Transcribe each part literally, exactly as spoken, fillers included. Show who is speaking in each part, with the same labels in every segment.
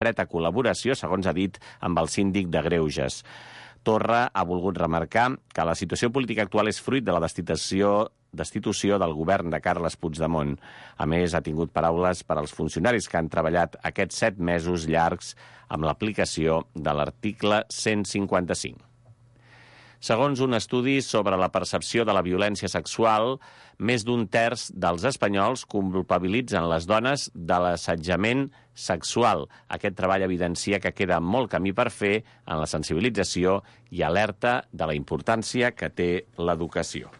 Speaker 1: estreta col·laboració, segons ha dit, amb el síndic de Greuges. Torra ha volgut remarcar que la situació política actual és fruit de la destitució, destitució del govern de Carles Puigdemont. A més, ha tingut paraules per als funcionaris que han treballat aquests set mesos llargs amb l'aplicació de l'article cent cinquanta-cinc. Segons un estudi sobre la percepció de la violència sexual, més d'un terç dels espanyols culpabilitzen les dones de l'assetjament sexual. Aquest treball evidencia que queda molt camí per fer en la sensibilització i alerta de la importància que té l'educació.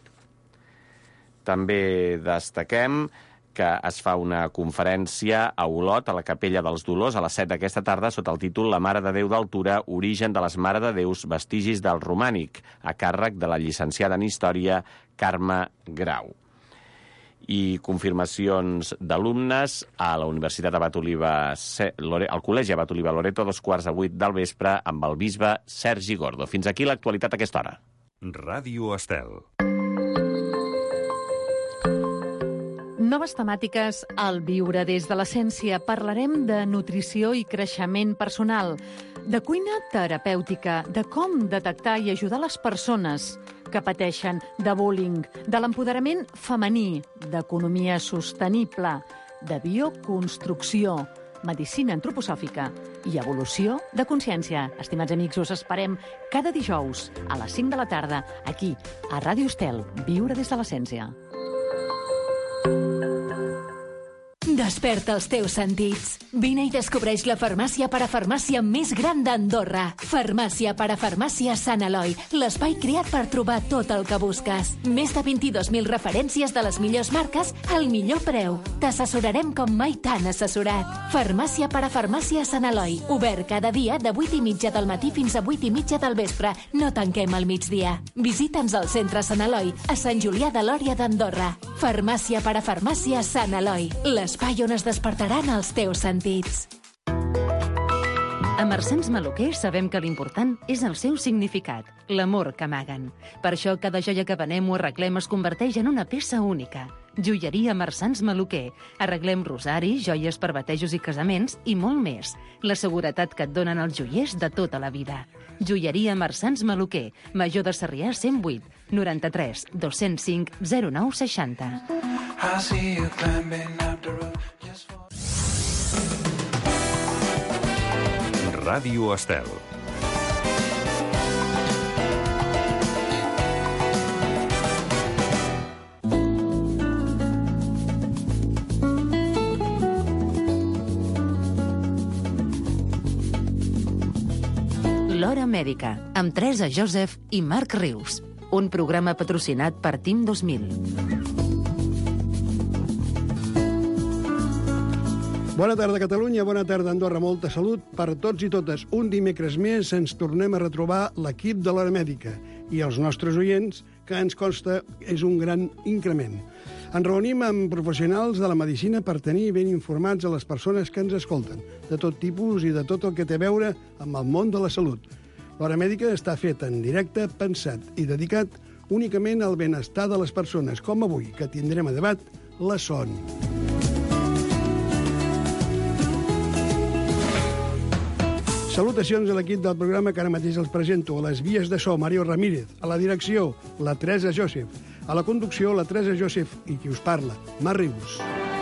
Speaker 1: També destaquem que es fa una conferència a Olot, a la Capella dels Dolors, a les set d'aquesta tarda, sota el títol La Mare de Déu d'Altura, origen de les Mare de Déus, vestigis del romànic, a càrrec de la llicenciada en Història, Carme Grau. I confirmacions d'alumnes a la Universitat Abat Oliva, al Col·legi Abat Oliva Loreto, a dos quarts de vuit del vespre, amb el bisbe Sergi Gordo. Fins aquí l'actualitat a aquesta hora.
Speaker 2: Ràdio Estel.
Speaker 3: Noves temàtiques al Viure des de l'Essència. Parlarem de nutrició i creixement personal, de cuina terapèutica, de com detectar i ajudar les persones que pateixen de bullying, de l'empoderament femení, d'economia sostenible, de bioconstrucció, medicina antroposòfica i evolució de consciència. Estimats amics, us esperem cada dijous a les cinc de la tarda, aquí, a Ràdio Estel, Viure des de l'Essència.
Speaker 4: Desperta els teus sentits. Vine i descobreix la farmàcia parafarmàcia més gran d'Andorra. Farmàcia parafarmàcia Sant Eloi, l'espai creat per trobar tot el que busques. Més de vint-i-dos mil referències de les millors marques al millor preu. T'assessorarem com mai t'han assessorat. Farmàcia parafarmàcia Sant Eloi, obert cada dia de vuit i mitja del matí fins a vuit i mitja del vespre. No tanquem al migdia. Visita'ns al centre Sant Eloi, a Sant Julià de Lòria d'Andorra. Farmàcia parafarmàcia Sant Eloi, l'espai on es despertaran els teus sentits.
Speaker 3: A Marsans Maluquer sabem que l'important és el seu significat, l'amor que amaguen. Per això cada joia que venem o arreglem es converteix en una peça única. Joieria Marsans Maluquer. Arreglem rosaris, joies per batejos i casaments i molt més. La seguretat que et donen els joiers de tota la vida. Joieria Marsans Maluquer. Major de Sarrià cent vuit, noranta-tres, dos-cents cinc, zero nou seixanta.
Speaker 2: Ràdio Estel.
Speaker 3: L'Hora Mèdica, amb Teresa Joseph i Marc Rius. Un programa patrocinat per Team dos mil.
Speaker 5: Bona tarda, Catalunya, bona tarda, Andorra. Molta salut per tots i totes. Un dimecres més ens tornem a retrobar l'equip de l'Hora Mèdica i els nostres oients, que ens consta és un gran increment. Ens reunim amb professionals de la medicina per tenir ben informats a les persones que ens escolten, de tot tipus i de tot el que té a veure amb el món de la salut. L'Hora Mèdica està feta en directe, pensat i dedicat únicament al benestar de les persones, com avui, que tindrem a debat la son. Salutacions a l'equip del programa que ara mateix els presento. A les vies de so, Mario Ramírez. A la direcció, la Teresa Joseph. A la conducció, la Teresa Joseph. I qui us parla, Marc Rius.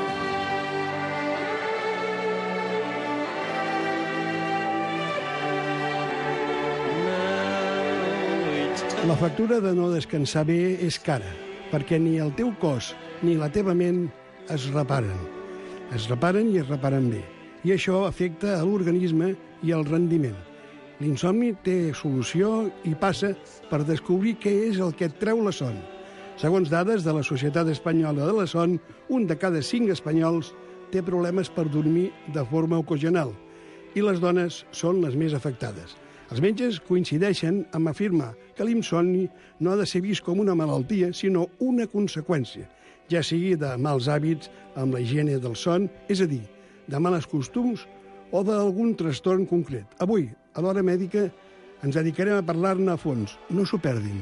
Speaker 5: La factura de no descansar bé és cara, perquè ni el teu cos ni la teva ment es reparen. Es reparen i es reparen bé. I això afecta a l'organisme i al rendiment. L'insomni té solució i passa per descobrir què és el que et treu la son. Segons dades de la Societat Espanyola de la Son, un de cada cinc espanyols té problemes per dormir de forma ocasional i les dones són les més afectades. Els metges coincideixen en afirmar que l'insomni no ha de ser vist com una malaltia, sinó una conseqüència, ja sigui de mals hàbits amb la higiene del son, és a dir, de mals costums o d'algun trastorn concret. Avui, a l'Hora Mèdica, ens dedicarem a parlar-ne a fons. No s'ho perdin.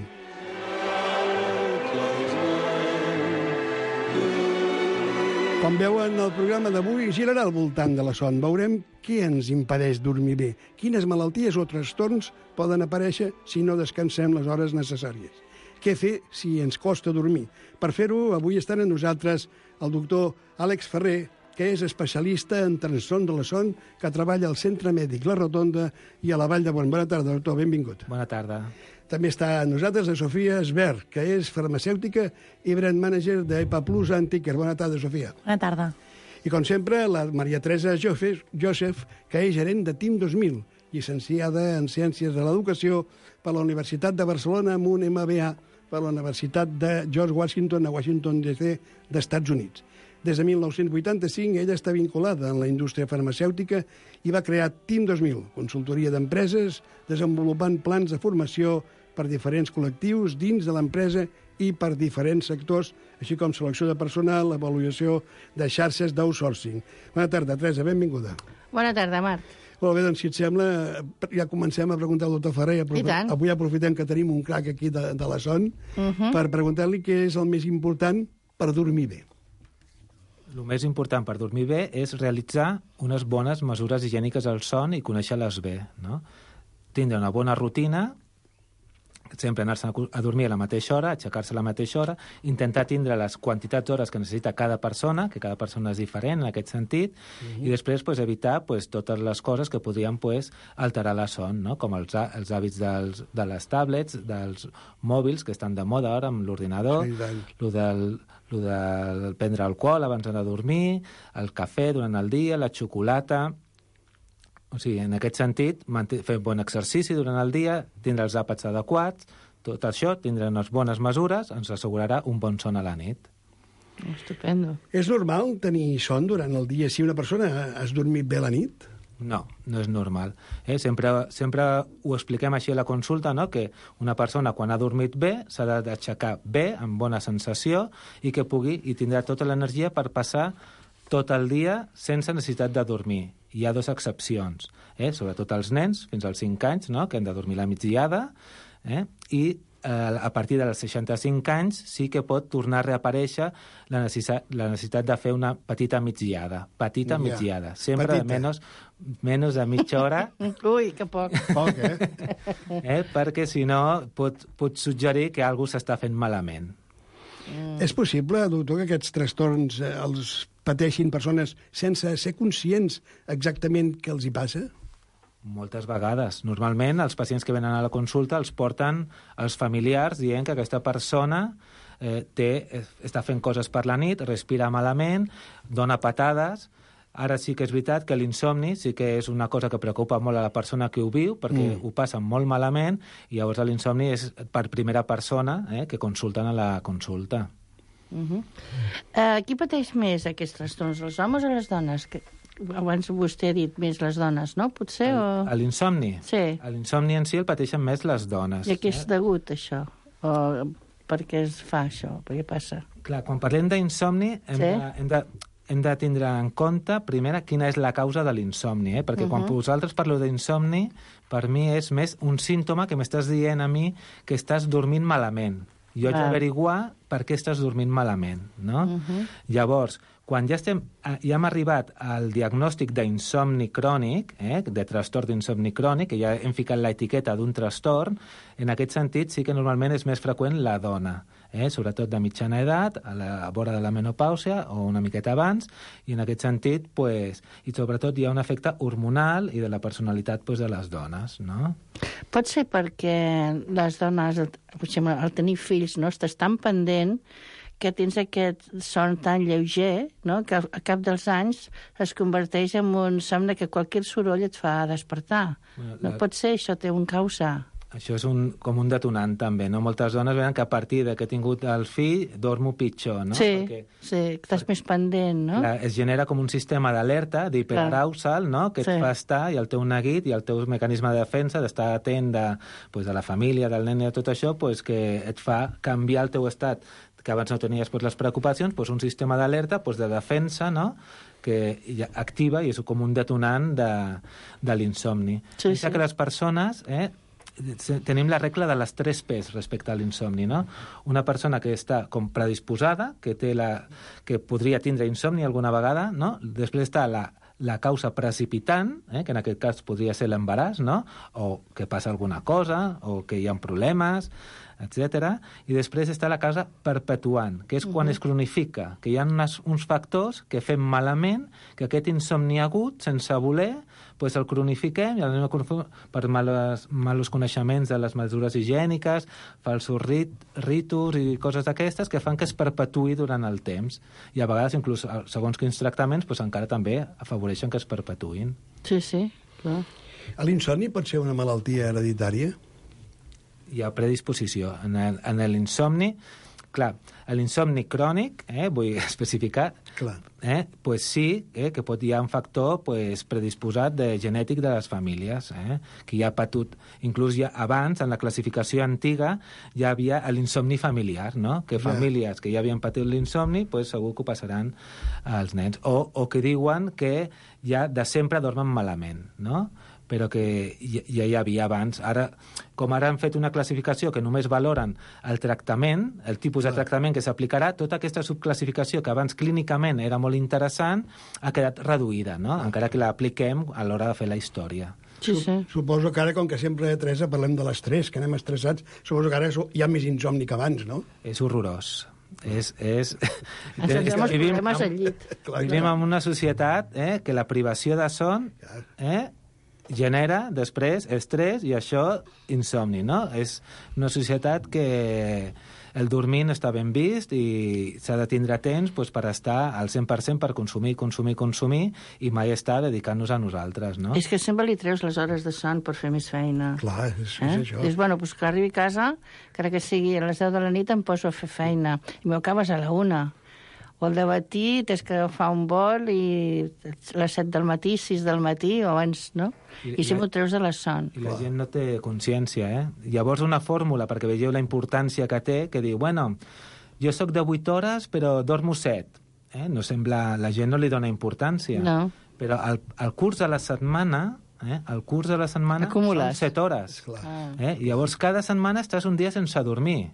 Speaker 5: Com veuen, el programa d'avui girarà al voltant de la son. Veurem què ens impedeix dormir bé, quines malalties o trastorns poden aparèixer si no descansem les hores necessàries. Què fer si ens costa dormir? Per fer-ho, avui estan amb nosaltres el doctor Àlex Ferrer, que és especialista en trastorn de la son, que treballa al Centre Mèdic La Rotonda i a la Vall de Bon. Bona tarda, doctor, benvingut.
Speaker 6: Bona tarda.
Speaker 5: També està amb nosaltres la Sofia Esbert, que és farmacèutica i brand manager d'Epa Plus Antiquer. Bona tarda, Sofia.
Speaker 7: Bona tarda.
Speaker 5: I, com sempre, la Maria Teresa Joseph, que és gerent de Team dos mil, llicenciada en Ciències de l'Educació per la Universitat de Barcelona amb un M B A per la Universitat de George Washington a Washington, D C d'Estats Units. Des de mil nou-cents vuitanta-cinc, ella està vinculada en la indústria farmacèutica i va crear Team dos mil, consultoria d'empreses, desenvolupant plans de formació per diferents col·lectius dins de l'empresa i per diferents sectors, així com selecció de personal, avaluació de xarxes d'outsourcing. Bona tarda, Teresa, benvinguda.
Speaker 7: Bona tarda, Marc.
Speaker 5: Molt bé, doncs, si et sembla, ja comencem a preguntar al doctor Ferrer.
Speaker 7: I tant.
Speaker 5: Avui aprofitem que tenim un crac aquí de, de la son
Speaker 7: Uh -huh.
Speaker 5: per preguntar-li què és el més important per dormir bé.
Speaker 6: El més important per dormir bé és realitzar unes bones mesures higièniques al son i conèixer-les bé, no? Tindre una bona rutina, sempre anar-se a dormir a la mateixa hora, aixecar-se a la mateixa hora, intentar tindre les quantitats d'hores que necessita cada persona, que cada persona és diferent en aquest sentit, uh-huh. i després pues, evitar pues, totes les coses que podrien pues, alterar la son, no? Com els, els hàbits dels, de les tablets, dels mòbils, que estan de moda ara amb l'ordinador,
Speaker 5: Sí,
Speaker 6: lo del, lo del prendre alcohol abans d'anar a dormir, el cafè durant el dia, la xocolata... O sigui, en aquest sentit, fer bon exercici durant el dia, tindre els àpats adequats, tot això, tindre unes bones mesures, ens assegurarà un bon son a la nit.
Speaker 7: Estupendo.
Speaker 5: És normal tenir son durant el dia si una persona has dormit bé la nit?
Speaker 6: No, no és normal. Eh? Sempre, sempre ho expliquem així a la consulta, no? Que una persona, quan ha dormit bé, s'ha d'aixecar bé, amb bona sensació, i que pugui, i tindrà tota l'energia per passar tot el dia sense necessitat de dormir. Hi ha dues excepcions, eh? Sobretot els nens, fins als cinc anys, no? Que han de dormir la migdiada, eh? i eh, a partir dels seixanta-cinc anys sí que pot tornar a reaparèixer la necessitat, la necessitat de fer una petita migdiada. Petita
Speaker 5: Ja.
Speaker 6: migdiada, sempre
Speaker 5: Petita.
Speaker 6: de menys, menys de mitja hora,
Speaker 7: Ui, que poc.
Speaker 5: Poc, eh?
Speaker 6: eh? perquè si no pot, pot suggerir que alguna cosa s'està fent malament.
Speaker 5: Mm. És possible, doctor, que aquests trastorns eh, els pateixin persones sense ser conscients exactament què els hi passa?
Speaker 6: Moltes vegades. Normalment, els pacients que venen a la consulta els porten els familiars dient que aquesta persona eh, té, està fent coses per la nit, respira malament, dona patades. Ara sí que és veritat que l'insomni sí que és una cosa que preocupa molt a la persona que ho viu, perquè mm. ho passa molt malament, i llavors l'insomni és per primera persona eh, que consulten a la consulta.
Speaker 7: Uh -huh. uh, qui pateix més aquests trastorns, els homes o les dones? Que abans vostè ha dit més les dones, no? Potser? O...
Speaker 6: A l'insomni?
Speaker 7: Sí.
Speaker 6: A l'insomni en si el pateixen més les dones.
Speaker 7: I a què és
Speaker 6: eh?
Speaker 7: degut, això? O per què es fa això? Per què passa?
Speaker 6: Clar, quan parlem d'insomni hem,
Speaker 7: Sí.
Speaker 6: de, hem, de, hem de tindre en compte, primera, quina és la causa de l'insomni, eh? Perquè uh -huh. quan vosaltres parleu d'insomni, per mi és més un símptoma que m'estàs dient a mi que estàs dormint malament. Jo haig
Speaker 7: Ah.
Speaker 6: d'averiguar per què estàs dormint malament, no?
Speaker 7: Uh -huh.
Speaker 6: Llavors, quan ja, estem, ja hem arribat al diagnòstic d'insomni crònic, eh, de trastorn d'insomni crònic, que ja hem ficat l'etiqueta d'un trastorn, en aquest sentit sí que normalment és més freqüent la dona, eh, sobretot de mitjana edat, a la vora de la menopàusia o una miqueta abans, i en aquest sentit, pues, i sobretot hi ha un efecte hormonal i de la personalitat pues, de les dones, no?
Speaker 7: Pot ser perquè les dones, al, al tenir fills, no, estàs tan pendent que tens aquest son tan lleuger, no?, que al cap dels anys es converteix en un somni que qualsevol soroll et fa despertar.
Speaker 6: Bueno,
Speaker 7: No
Speaker 6: la...
Speaker 7: pot ser, això té un causa.
Speaker 6: Això és un, com un detonant, també, no? Moltes dones veuen que a partir de que he tingut el fill dormo pitjor, no?
Speaker 7: Sí,
Speaker 6: Perquè,
Speaker 7: sí, estàs més pendent, no?
Speaker 6: la, es genera com un sistema d'alerta, d'hiperarousal, no? Que et
Speaker 7: Sí.
Speaker 6: fa estar, i el teu neguit, i el teu mecanisme de defensa, d'estar atent de, pues, de la família, del nen i de tot això, pues, que et fa canviar el teu estat, que abans no tenies pues, les preocupacions, pues, un sistema d'alerta pues, de defensa, no?, que ja activa i és com un detonant de, de l'insomni.
Speaker 7: Sí,
Speaker 6: Pensa
Speaker 7: sí.
Speaker 6: que les persones... Eh, tenim la regla de les tres P's respecte a l'insomni, no? Una persona que està com predisposada, que, té la, que podria tindre insomni alguna vegada, no? Després està la, la causa precipitant, eh? Que en aquest cas podria ser l'embaràs, no? O que passa alguna cosa, o que hi ha problemes, etcètera. I després està la causa perpetuant, que és quan uh-huh. es cronifica, que hi ha unes, uns factors que fem malament, que aquest insomni agut, sense voler, pues el cronifiquem i el per males, malos coneixements de les mesures higièniques, falsos rit, ritus i coses d'aquestes que fan que es perpetuï durant el temps. I a vegades, inclús, segons quins tractaments, pues encara també afavoreixen que es perpetuïn.
Speaker 7: Sí, sí, clar.
Speaker 5: L'insomni pot ser una malaltia hereditària?
Speaker 6: Hi ha predisposició. En, el, en l'insomni, clar, l'insomni crònic, eh, vull especificar,
Speaker 5: clar.
Speaker 6: Eh, pues sí, eh, que pot hi ha un factor pues, predisposat de genètic de les famílies, eh, que ja ha patut, inclús ja abans, en la classificació antiga, ja havia l'insomni familiar, no? Que famílies yeah. que ja havien patit l'insomni, pues, segur que ho passaran als nens. O, o que diuen que ja de sempre dormen malament, no? Però que ja hi havia abans. Ara, com ara han fet una classificació que només valoren el tractament, el tipus de tractament que s'aplicarà, tota aquesta subclassificació que abans clínicament era molt interessant ha quedat reduïda, no? Encara que l'apliquem a l'hora de fer la història.
Speaker 7: Sí, sí.
Speaker 5: Suposo que ara, com que sempre, Teresa, parlem de l'estrès, que anem estressats, suposo que ara hi ha més insomni que abans, no?
Speaker 6: És horrorós. És, és...
Speaker 7: Ens centrem els problemes al llit.
Speaker 6: Vivim en una societat eh, que la privació de son eh, genera després estrès i això insomni, no? És una societat que el dormir no està ben vist i s'ha de tindre temps pues, per estar al cent per cent per consumir, consumir, consumir i mai estar dedicant-nos a nosaltres, no?
Speaker 7: És que sempre li treus les hores de son per fer més feina.
Speaker 5: Clar, és,
Speaker 7: eh?
Speaker 5: és això.
Speaker 7: Dius, bueno, pues que arribi a casa, encara que sigui a les deu de la nit, em poso a fer feina. I m'ho acabes a la una. O al dematí tens que agafar un vol i a les set del matí, sis del matí o abans, no? I, I si m'ho treus de la son.
Speaker 6: I la gent no té consciència, eh? Llavors una fórmula, perquè veieu la importància que té, que diu, bueno, jo sóc de vuit hores però dormo set. Eh? No sembla... La gent no li dona importància.
Speaker 7: No.
Speaker 6: Però al, al curs de la setmana... Eh? El curs de la setmana
Speaker 7: acumules.
Speaker 6: Són set hores.
Speaker 5: Ah.
Speaker 6: Eh? I llavors cada setmana estàs un dia sense dormir.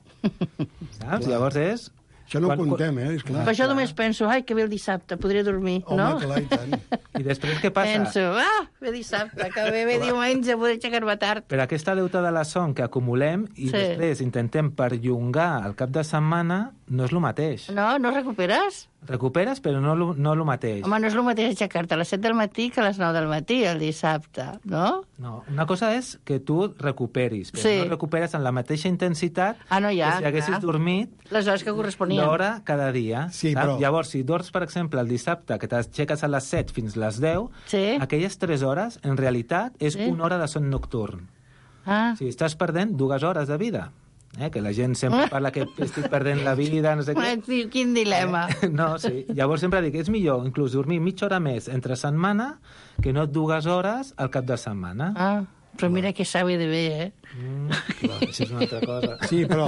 Speaker 6: Saps? Llavors és...
Speaker 5: Això no
Speaker 6: quan,
Speaker 5: ho comptem, eh? És clar.
Speaker 7: Per això només penso, ai, que ve el dissabte, podré dormir,
Speaker 5: Home,
Speaker 7: no?
Speaker 5: clar, i tant.
Speaker 6: I després què passa?
Speaker 7: Penso, ah, ve dissabte, que ve, ve diumenge, podré aixecar-me tard.
Speaker 6: Per aquesta deuta de la son que acumulem i
Speaker 7: Sí.
Speaker 6: després intentem perllongar el cap de setmana, no és el mateix.
Speaker 7: No, no recuperes?
Speaker 6: Recuperes, però no, lo- no el mateix.
Speaker 7: Home, no és el mateix aixecar-te a les set del matí que a les nou del matí, el dissabte, no?
Speaker 6: No, una cosa és que tu recuperis, però
Speaker 7: Sí.
Speaker 6: no recuperes en la mateixa intensitat
Speaker 7: Ah, no, ja,
Speaker 6: que si haguessis
Speaker 7: clar.
Speaker 6: dormit
Speaker 7: Les hores que corresponien.
Speaker 6: l'hora cada dia.
Speaker 5: Sí,
Speaker 6: saps?
Speaker 5: però-
Speaker 6: Llavors, si dors, per exemple, el dissabte, que t'aixeques a les set fins les deu,
Speaker 7: Sí.
Speaker 6: aquelles tres hores, en realitat, és
Speaker 7: Sí.
Speaker 6: una hora de son nocturn.
Speaker 7: Ah,
Speaker 6: O sigui, estàs perdent dues hores de vida. Eh? Que la gent sempre parla que estic perdent la vida, no sé què.
Speaker 7: Diu, quin dilema.
Speaker 6: No, sí. Llavors sempre dic, és millor inclús dormir mitja hora més entre setmana que no dues hores al cap de setmana.
Speaker 7: Ah, però mira que sabe de bé, eh?
Speaker 6: Mm, clar, això és una altra cosa.
Speaker 5: Sí, però...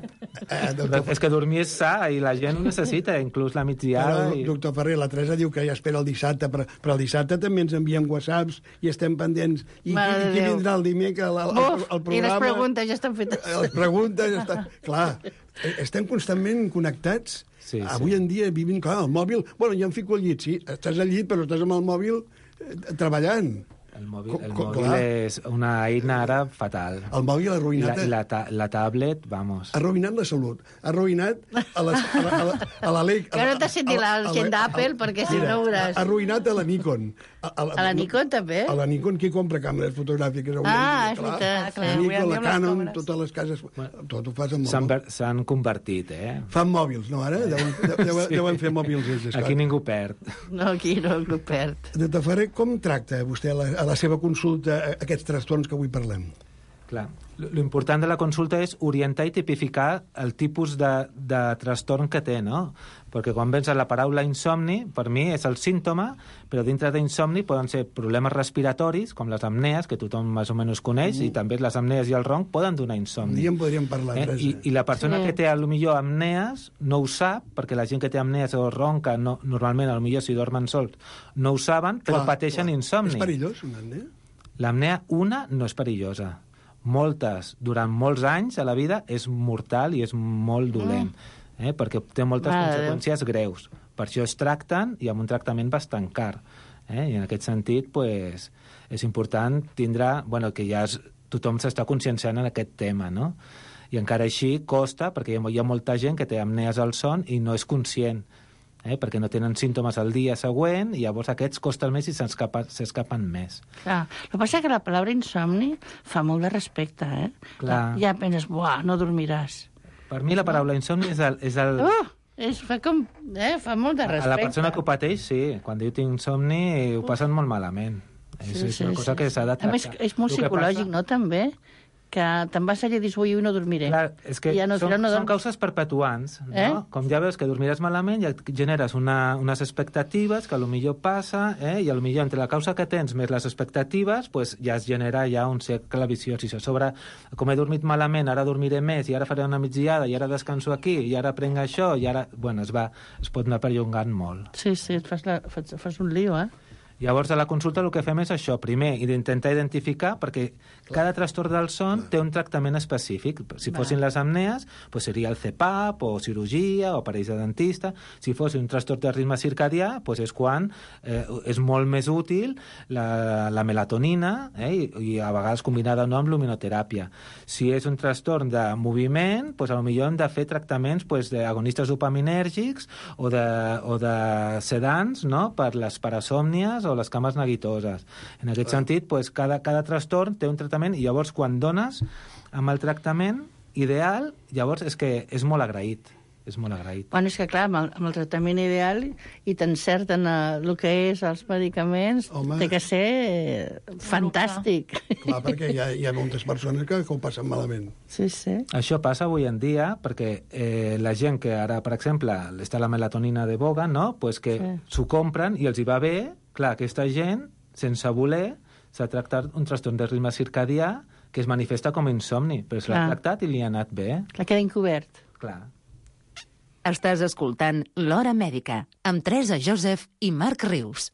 Speaker 5: Eh, doctor,
Speaker 6: És que dormir és sa i la gent ho necessita, inclús la migdiada.
Speaker 5: però,
Speaker 6: I...
Speaker 5: doctor Ferrer, la Teresa diu que ja espera el dissabte, però, però el dissabte també ens envien whatsapps i estem pendents. I,
Speaker 7: Mare
Speaker 5: qui,
Speaker 7: de
Speaker 5: qui
Speaker 7: Déu.
Speaker 5: vindrà el dimecres al, al,
Speaker 7: Uf,
Speaker 5: al
Speaker 7: i
Speaker 5: programa?
Speaker 7: les preguntes ja estan fetes.
Speaker 5: Eh, Les preguntes ja estan... Clar, eh, estem constantment connectats.
Speaker 6: Sí, sí.
Speaker 5: Avui en dia vivim, clar, el mòbil... Bueno, jo em fico al llit, sí, estàs al llit, però estàs amb el mòbil eh, treballant.
Speaker 6: El mòbil,
Speaker 5: Co-
Speaker 6: el
Speaker 5: co-
Speaker 6: mòbil
Speaker 5: clar.
Speaker 6: és una eina ara fatal.
Speaker 5: El mòbil ha
Speaker 6: I la,
Speaker 5: arruïnat...
Speaker 6: i la, ta la tablet, vamos.
Speaker 5: Ha arruïnat la salut, ha arruïnat a, les, a, la, a, la, a la Lec...
Speaker 7: Que no te senti la gent d'Apple, perquè si no veuràs.
Speaker 5: Ha arruïnat a la Nikon. A,
Speaker 7: A la Nikon, també?
Speaker 5: A la Nikon, qui compra càmeres fotogràfiques? avui en
Speaker 7: Ah,
Speaker 5: dia?
Speaker 7: és veritat, clar.
Speaker 5: La
Speaker 8: Avui en
Speaker 5: Nikon,
Speaker 8: dia
Speaker 5: la
Speaker 8: amb les
Speaker 5: Canon,
Speaker 8: càmeres.
Speaker 5: totes les cases... Tot ho fas amb
Speaker 6: S'han
Speaker 5: mòbil.
Speaker 6: ver- S'han convertit, eh?
Speaker 5: Fan mòbils, no, ara? Deuen, deuen,
Speaker 6: Sí.
Speaker 5: deuen fer mòbils ells, esclar.
Speaker 6: Aquí ningú perd.
Speaker 7: No, aquí no, el perd.
Speaker 5: Doctor Ferrer, com tracta vostè a la, a la seva consulta aquests trastorns que avui parlem?
Speaker 6: Clar. L'important de la consulta és orientar i tipificar el tipus de, de trastorn que té, no? Perquè quan vens a la paraula insomni, per mi és el símptoma, però dintre d'insomni poden ser problemes respiratoris, com les apnees, que tothom més o menys coneix, mm. i també les apnees i el ronc poden donar
Speaker 5: Un
Speaker 6: insomni.
Speaker 5: dia en podríem parlar,
Speaker 6: Eh?
Speaker 5: Teresa.
Speaker 6: I, I la persona
Speaker 7: Sí.
Speaker 6: que té, a lo millor, apnees, no ho sap, perquè la gent que té apnees o ronca, no, normalment, a lo millor, si dormen sols, no ho saben, però
Speaker 5: Clar,
Speaker 6: pateixen
Speaker 5: clar.
Speaker 6: insomni.
Speaker 5: És perillós, una apnea?
Speaker 6: L'apnea, una, no és perillosa. moltes durant molts anys a la vida, és mortal i és molt dolent, eh? perquè té moltes
Speaker 7: Mare
Speaker 6: conseqüències greus. Per això es tracten i amb un tractament bastant car. Eh? I en aquest sentit, pues, és important tindre... Bueno, que ja es, tothom s'està conscienciant en aquest tema, no? I encara així costa, perquè hi ha, hi ha molta gent que té apnees al son i no és conscient, eh? perquè no tenen símptomes el dia següent i llavors aquests costen més i s'escapen més.
Speaker 7: Clar. El que passa és que la paraula insomni fa molt de respecte, eh?
Speaker 6: Clar.
Speaker 7: Ja penses, buah, no dormiràs.
Speaker 6: Per mi la paraula insomni és el... És el...
Speaker 7: Uh, és, fa, com, eh? fa molt de respecte.
Speaker 6: A la persona que ho pateix, sí. Quan diu tinc insomni, ho passen molt malament.
Speaker 7: Sí,
Speaker 6: és, és
Speaker 7: sí,
Speaker 6: una cosa
Speaker 7: sí,
Speaker 6: que s'ha de
Speaker 7: A
Speaker 6: tractar.
Speaker 7: més, és molt
Speaker 6: El que
Speaker 7: psicològic,
Speaker 6: passa...
Speaker 7: no, també? Que te'n vas allà i dius, ui, no dormiré.
Speaker 6: Clar, és que
Speaker 7: I ja no,
Speaker 6: són,
Speaker 7: no
Speaker 6: són
Speaker 7: dorm...
Speaker 6: causes perpetuants, no?
Speaker 7: Eh?
Speaker 6: Com ja veus que dormiràs malament, ja generes una, unes expectatives que a lo millor passa, eh? i a lo millor entre la causa que tens més les expectatives, pues ja es genera ja un cercle viciós. I a sobre, com he dormit malament, ara dormiré més, i ara faré una migdiada, i ara descanso aquí, i ara prenc això, i ara... Bueno, es, va, es pot anar perllongant molt.
Speaker 7: Sí, sí, et fas, la, fas, fas un lío, eh?
Speaker 6: Llavors, a la consulta el que fem és això. Primer, intentar identificar, perquè cada trastorn del son té un tractament específic. Si fossin les apnees, pues seria el C PAP, o cirurgia, o aparells de dentista. Si fos un trastorn de ritme circadià, pues és quan eh, és molt més útil la, la melatonina, eh, i, i a vegades combinada no amb luminoteràpia. Si és un trastorn de moviment, pues a lo millor hem de fer tractaments pues, d'agonistes dopaminèrgics o de, o de sedants, no?, per les parasòmnies o les cames neguitoses. En aquest sentit, pues, cada, cada trastorn té un tractament i llavors quan dones amb el tractament ideal, llavors és que és molt agraït. És molt agraït.
Speaker 7: Bueno, és que clar, amb el, amb el tractament ideal i t'encerten uh, el que és els medicaments,
Speaker 5: Home.
Speaker 7: té que ser eh, fantàstic.
Speaker 5: Clar, perquè hi ha, hi ha moltes persones que, que ho passen malament.
Speaker 7: Sí, sí.
Speaker 6: Això passa avui en dia perquè eh, la gent que ara, per exemple, està la melatonina de boga, no? Pues que
Speaker 7: Sí.
Speaker 6: s'ho compren i els hi va bé. Clar, aquesta gent, sense voler, s'ha tractat un trastorn de ritme circadià que es manifesta com a insomni, però se l'ha
Speaker 7: Clar.
Speaker 6: tractat i li ha anat bé.
Speaker 7: La queda encobert.
Speaker 6: Clar.
Speaker 4: Estàs escoltant L'Hora Mèdica, amb Teresa Joseph i Marc Rius.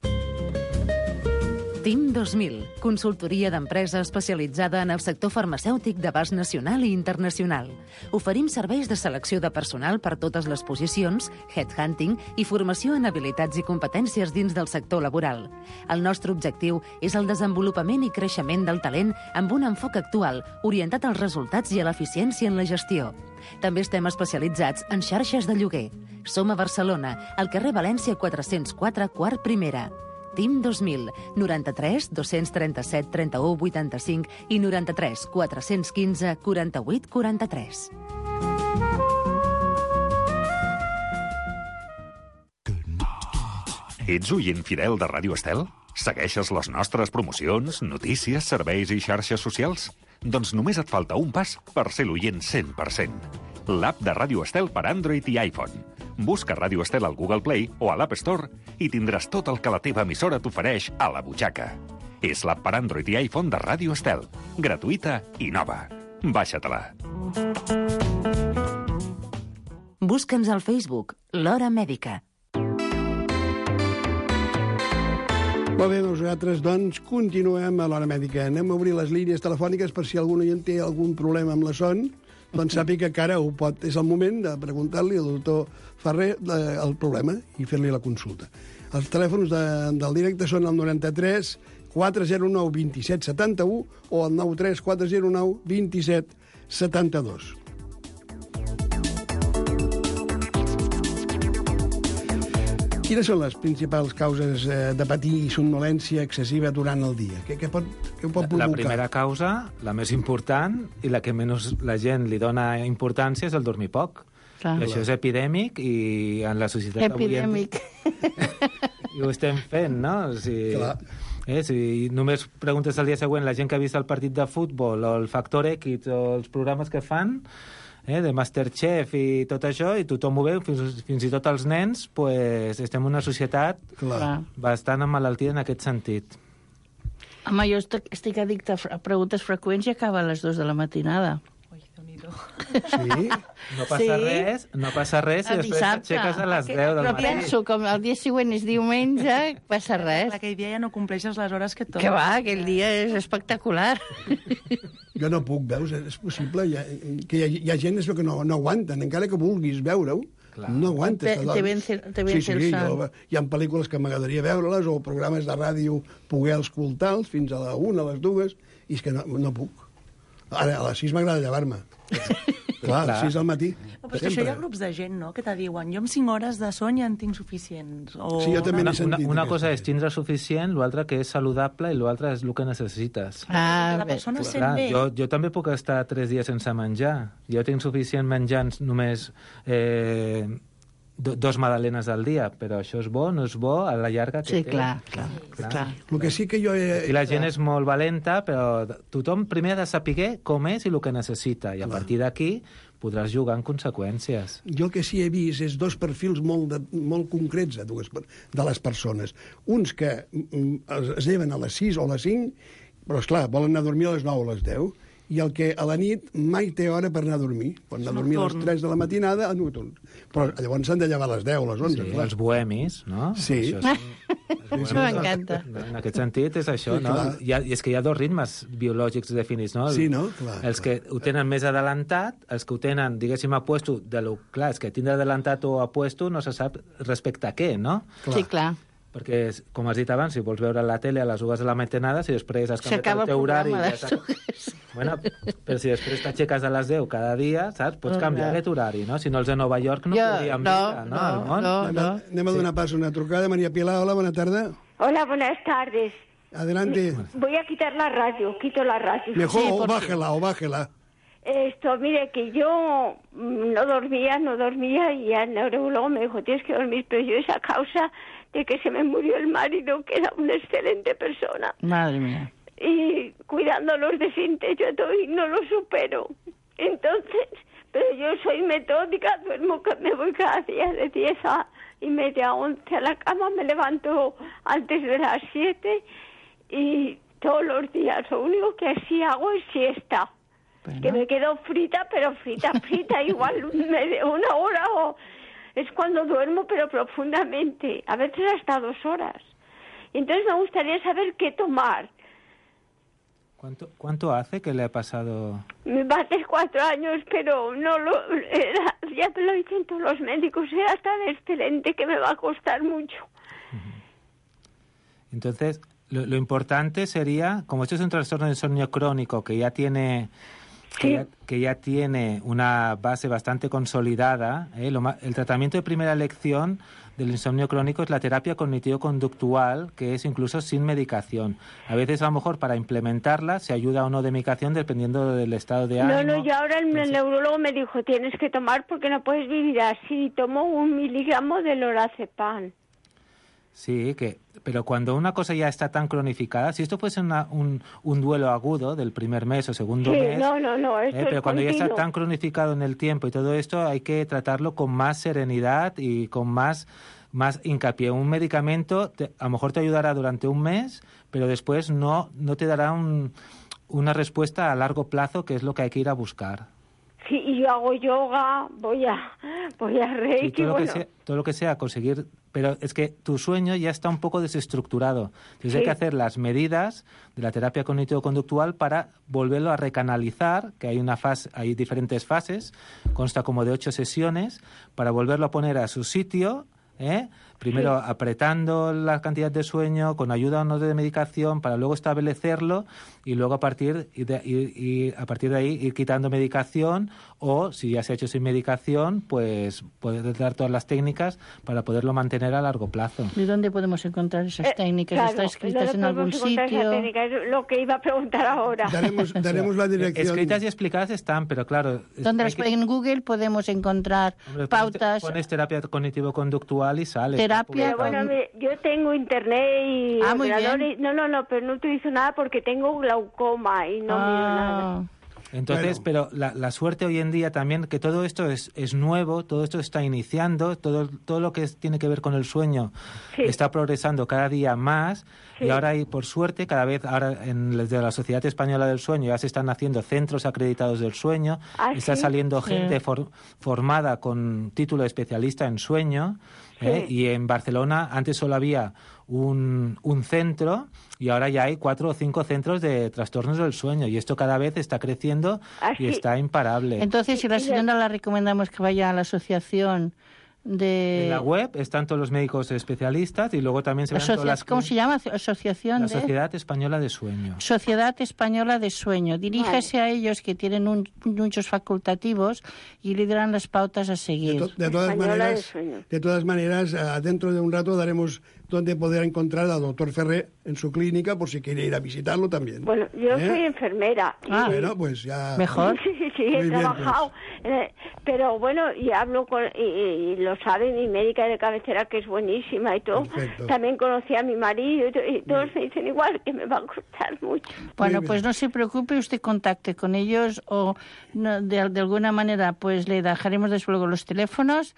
Speaker 3: TIM dos mil, consultoria d'empresa especialitzada en el sector farmacèutic d'abast nacional i internacional. Oferim serveis de selecció de personal per totes les posicions, headhunting i formació en habilitats i competències dins del sector laboral. El nostre objectiu és el desenvolupament i creixement del talent amb un enfoc actual, orientat als resultats i a l'eficiència en la gestió. També estem especialitzats en xarxes de lloguer. Som a Barcelona, al carrer València quatre-cents quatre, quart primera. TIM dos mil, noranta-tres dos-cents trenta-set trenta-u vuitanta-cinc i noranta-tres quatre-cents quinze quaranta-vuit quaranta-tres.
Speaker 2: Ets oient fidel de Ràdio Estel? Segueixes les nostres promocions, notícies, serveis i xarxes socials? Doncs només et falta un pas per ser l'oient cent per cent. L'app de Ràdio Estel per Android i iPhone. Busca Ràdio Estel al Google Play o a l'App Store i tindràs tot el que la teva emissora t'ofereix a la butxaca. És l'app per Android i iPhone de Ràdio Estel. Gratuïta i nova. Baixa-te-la.
Speaker 4: Busca'ns al Facebook, L'Hora Mèdica.
Speaker 5: Molt bé, nosaltres, doncs, continuem a l'Hora Mèdica. Anem a obrir les línies telefòniques per si algun oient té algun problema amb la son, doncs sàpiga que ara ho pot, és el moment de preguntar-li al doctor Ferrer el problema i fer-li la consulta. Els telèfons de, del directe són el noranta-tres quatre zero nou vint-i-set setanta-u o el nou tres quatre zero nou vint-i-set setanta-dos. Quines són les principals causes de patir somnolència excessiva durant el dia? Què, què, pot, què pot provocar?
Speaker 6: La primera causa, la més important, i la que menys la gent li dona importància, és el dormir poc.
Speaker 7: Clar.
Speaker 6: I això és epidèmic i en la societat
Speaker 7: Epidèmic.
Speaker 6: avui i ho estem fent, no? O sigui, eh, si només preguntes el dia següent la gent que ha vist el partit de futbol o el Factor X o els programes que fan, eh, de Masterchef i tot això, i tothom ho veu, fins, fins i tot els nens, pues, estem en una societat
Speaker 5: Clar.
Speaker 6: bastant emmalaltida en aquest sentit.
Speaker 7: Home, jo estic, estic addicta a preguntes freqüents i acaba a les dues de la matinada.
Speaker 8: Ui, Déu-n'hi-do.
Speaker 5: Sí.
Speaker 6: No passa
Speaker 7: Sí.
Speaker 6: res, no passa res i
Speaker 7: El
Speaker 6: després
Speaker 7: dissabte.
Speaker 6: t'aixeques a les deu del
Speaker 7: Però
Speaker 6: matí.
Speaker 7: penso, com el dia següent és diumenge, passa res.
Speaker 8: Aquell dia ja no compleixes les hores que et
Speaker 7: Que
Speaker 8: toquen.
Speaker 7: va, aquell dia és espectacular.
Speaker 5: Jo no puc, veus? És possible. Hi ha, que hi ha, hi ha gent això que no, no aguanten, encara que vulguis veure-ho.
Speaker 6: Clar.
Speaker 5: No aguantes.
Speaker 7: Te-
Speaker 5: t'adorms.
Speaker 7: te vence- te vence
Speaker 5: sí,
Speaker 7: el
Speaker 5: sí,
Speaker 7: son.
Speaker 5: jo, hi ha pel·lícules que m'agradaria veure-les o programes de ràdio poder escoltar-los fins a la una, a les dues, i és que no, no puc. Ara, a les sis m'agrada llevar-me. Clar, a les sis del matí.
Speaker 8: No, però és que això hi ha grups de gent, no?, que te diuen jo amb cinc hores de son ja en tinc suficients. O...
Speaker 5: Sí, jo també
Speaker 6: Una,
Speaker 5: n'he
Speaker 6: una,
Speaker 5: sentit.
Speaker 6: una
Speaker 5: aquesta.
Speaker 6: cosa és tindre suficient, l'altra que és saludable i l'altra és el que necessites.
Speaker 7: Ah,
Speaker 8: la
Speaker 7: bé.
Speaker 8: persona es sent
Speaker 6: Clar,
Speaker 8: bé.
Speaker 6: jo, jo també puc estar tres dies sense menjar. Jo tinc suficient menjant només eh, do, dos magdalenes al dia, però això és bo, no és bo, a la llarga...
Speaker 7: Sí,
Speaker 6: què té?
Speaker 7: clar, clar,
Speaker 6: Clar.
Speaker 7: clar.
Speaker 5: El que sí que jo he...
Speaker 6: I la gent és molt valenta, però tothom primer ha de saber com és i el que necessita, i a partir d'aquí podràs jugar en conseqüències.
Speaker 5: Jo el que sí he vist és dos perfils molt, de, molt concrets de, dues, per- de les persones. Uns que mm, es, es lleven a les sis o a les cinc, però, esclar, volen anar a dormir a les nou o a les deu, i el que a la nit mai té hora per anar a dormir. Pot anar a dormir a les
Speaker 8: nocturn.
Speaker 5: tres de la matinada a nocturn. Però llavors s'han de llevar a les deu, a les onze.
Speaker 6: Sí,
Speaker 5: clar.
Speaker 6: els bohemis, no?
Speaker 5: Sí.
Speaker 6: Això és,
Speaker 7: Això m'encanta.
Speaker 6: en aquest sentit és això,
Speaker 5: Sí,
Speaker 6: no?
Speaker 5: clar.
Speaker 6: Hi ha, I és que hi ha dos ritmes biològics definits, no?
Speaker 5: Sí, no? Clar,
Speaker 6: els
Speaker 5: clar.
Speaker 6: que ho tenen més adelantat, els que ho tenen, diguéssim, apuesto, de lo, clar, és que tindre adelantat o apuesto no se sap respecte a què, no?
Speaker 7: Sí, clar.
Speaker 6: Perquè, com has dit abans, si vols veure la tele a les dues de la matinada, si després has canviat
Speaker 7: S'acaba
Speaker 6: el teu
Speaker 7: el
Speaker 6: horari...
Speaker 7: programa
Speaker 6: ja
Speaker 7: de
Speaker 6: t'ha- Bueno, però si després t'aixeques a les deu cada dia, saps? Pots
Speaker 7: Oh,
Speaker 6: canviar
Speaker 7: clar.
Speaker 6: aquest horari, no? Si no, els de Nova York no
Speaker 7: Jo-
Speaker 6: podríem
Speaker 7: no,
Speaker 6: viure, no?
Speaker 7: no,
Speaker 6: Al món.
Speaker 7: no.
Speaker 5: Anem, a- anem a donar pas a una trucada. María Pilar, hola, buena tarde.
Speaker 9: Hola, buenas tardes.
Speaker 5: Adelante.
Speaker 9: Voy a quitar la radio, quito la radio.
Speaker 5: Mejor,
Speaker 7: Sí,
Speaker 5: o
Speaker 7: por
Speaker 5: bájela, o bájela.
Speaker 9: Esto, mire, que yo mm, no dormía, no dormía, y el neurólogo me dijo, tienes que dormir, pero yo esa causa de que se me murió el marido, que era una excelente persona,
Speaker 7: Madre mía.
Speaker 9: y cuidándolos de fin techo y no lo supero. Entonces, pero yo soy metódica, duermo, que me voy cada día de diez a y media a once a la cama, me levanto antes de las siete y todos los días lo único que sí hago es siesta.
Speaker 7: Bueno.
Speaker 9: Que me quedo frita, pero frita, frita, igual me- una hora o... Es cuando duermo, pero profundamente, a veces hasta dos horas. Y entonces me gustaría saber qué tomar.
Speaker 6: ¿Cuánto, ¿Cuánto hace que le ha pasado?
Speaker 9: Me va a hacer cuatro años, pero no lo... Era, ya me lo dicen todos los médicos, era tan excelente que me va a costar mucho.
Speaker 6: Entonces, lo, lo importante sería, como esto es un trastorno de insomnio crónico que ya tiene... Que,
Speaker 9: Sí.
Speaker 6: ya, que ya tiene una base bastante consolidada, ¿eh? Lo ma- el tratamiento de primera elección del insomnio crónico es la terapia cognitivo-conductual, que es incluso sin medicación. A veces, a lo mejor, para implementarla se ayuda o no de medicación dependiendo del estado de ánimo.
Speaker 9: No, no, y ahora el,
Speaker 6: Entonces,
Speaker 9: neurólogo me dijo, tienes que tomar porque no puedes vivir así. Tomo un miligramo de lorazepam.
Speaker 6: Sí, que, pero cuando una cosa ya está tan cronificada, si esto fuese una- un, un duelo agudo del primer mes o segundo
Speaker 9: Sí,
Speaker 6: mes,
Speaker 9: no, no, no, esto
Speaker 6: eh,
Speaker 9: es
Speaker 6: pero cuando ya está
Speaker 9: continuo.
Speaker 6: tan cronificado en el tiempo y todo esto, hay que tratarlo con más serenidad y con más, más hincapié. Un medicamento te- a lo mejor te ayudará durante un mes, pero después no, no te dará un- una respuesta a largo plazo, que es lo que hay que ir a buscar.
Speaker 9: Sí, y yo hago yoga, voy a, voy a
Speaker 6: Sí,
Speaker 9: reiki,
Speaker 6: todo, lo que
Speaker 9: bueno,
Speaker 6: sea, todo lo que sea conseguir, pero es que tu sueño ya está un poco desestructurado. Entonces hay
Speaker 9: Sí.
Speaker 6: que hacer las medidas de la terapia cognitivo-conductual para volverlo a recanalizar, que hay una fase, hay diferentes fases, consta como de ocho sesiones, para volverlo a poner a su sitio, ¿eh? Primero apretando la cantidad de sueño, con ayuda o no de medicación, para luego establecerlo y luego a partir y de, y- y a partir de ahí ir quitando medicación, o si ya se ha hecho sin medicación, pues poder dar todas las técnicas para poderlo mantener a largo plazo.
Speaker 7: ¿Y dónde podemos encontrar esas
Speaker 9: eh,
Speaker 7: técnicas?
Speaker 9: claro,
Speaker 7: ¿Están escritas
Speaker 9: ¿dónde
Speaker 7: en algún
Speaker 9: podemos encontrar esa
Speaker 7: sitio?
Speaker 9: técnica? Es lo que iba a preguntar ahora.
Speaker 5: Daremos, daremos la dirección.
Speaker 6: Escritas y explicadas están, pero claro... es-
Speaker 7: ¿Dónde
Speaker 6: hay
Speaker 7: las,
Speaker 6: que-
Speaker 7: en Google podemos encontrar
Speaker 6: Hombre, pones-
Speaker 7: pautas?
Speaker 6: Pones terapia cognitivo-conductual y sale.
Speaker 7: Terapia
Speaker 9: Pero bueno, mire, yo tengo internet y
Speaker 7: Ah, muy
Speaker 9: ordenador
Speaker 7: bien.
Speaker 9: y- no, no, no, pero no utilizo nada porque tengo glaucoma y no miro nada.
Speaker 7: Ah,
Speaker 6: Entonces, bueno. pero la, la suerte hoy en día también, que todo esto es, es nuevo, todo esto está iniciando, todo, todo lo que es, tiene que ver con el sueño sí. está progresando cada día más sí. y ahora hay, por suerte, cada vez ahora en, desde la Sociedad Española del Sueño ya se están haciendo centros acreditados del sueño, ¿Ah, está sí? saliendo gente sí. for, formada con título de especialista en sueño, sí. ¿eh? Y en Barcelona antes solo había un, un centro y ahora ya hay cuatro o cinco centros de trastornos del sueño y esto cada vez está creciendo Así. y está imparable.
Speaker 7: Entonces, si la señora la recomendamos que vaya a la asociación de...
Speaker 6: En la web están todos los médicos especialistas y luego también se ven
Speaker 7: Asocia...
Speaker 6: todas las...
Speaker 7: ¿Cómo se llama? Asociación
Speaker 6: la
Speaker 7: de...
Speaker 6: Sociedad Española de Sueño.
Speaker 7: Sociedad Española de Sueño. Diríjese vale. a ellos que tienen un, muchos facultativos y le dirán las pautas a seguir.
Speaker 5: De, to de, todas, maneras, de, de todas maneras, uh, dentro de un rato daremos donde poder encontrar al doctor Ferrer en su clínica por si quiere ir a visitarlo también.
Speaker 9: Bueno, yo ¿Eh? soy enfermera.
Speaker 5: Ah, y... bueno, pues ya...
Speaker 7: Mejor.
Speaker 9: Sí, sí, sí, he trabajado. Pues. Eh, pero bueno, y hablo con... Y, y lo sabe mi médica de cabecera, que es buenísima y todo. Perfecto. También conocí a mi marido y, y todos me dicen igual, que me va a costar mucho.
Speaker 7: Bueno, pues no se preocupe, usted contacte con ellos o no, de, de alguna manera pues le dejaremos después los teléfonos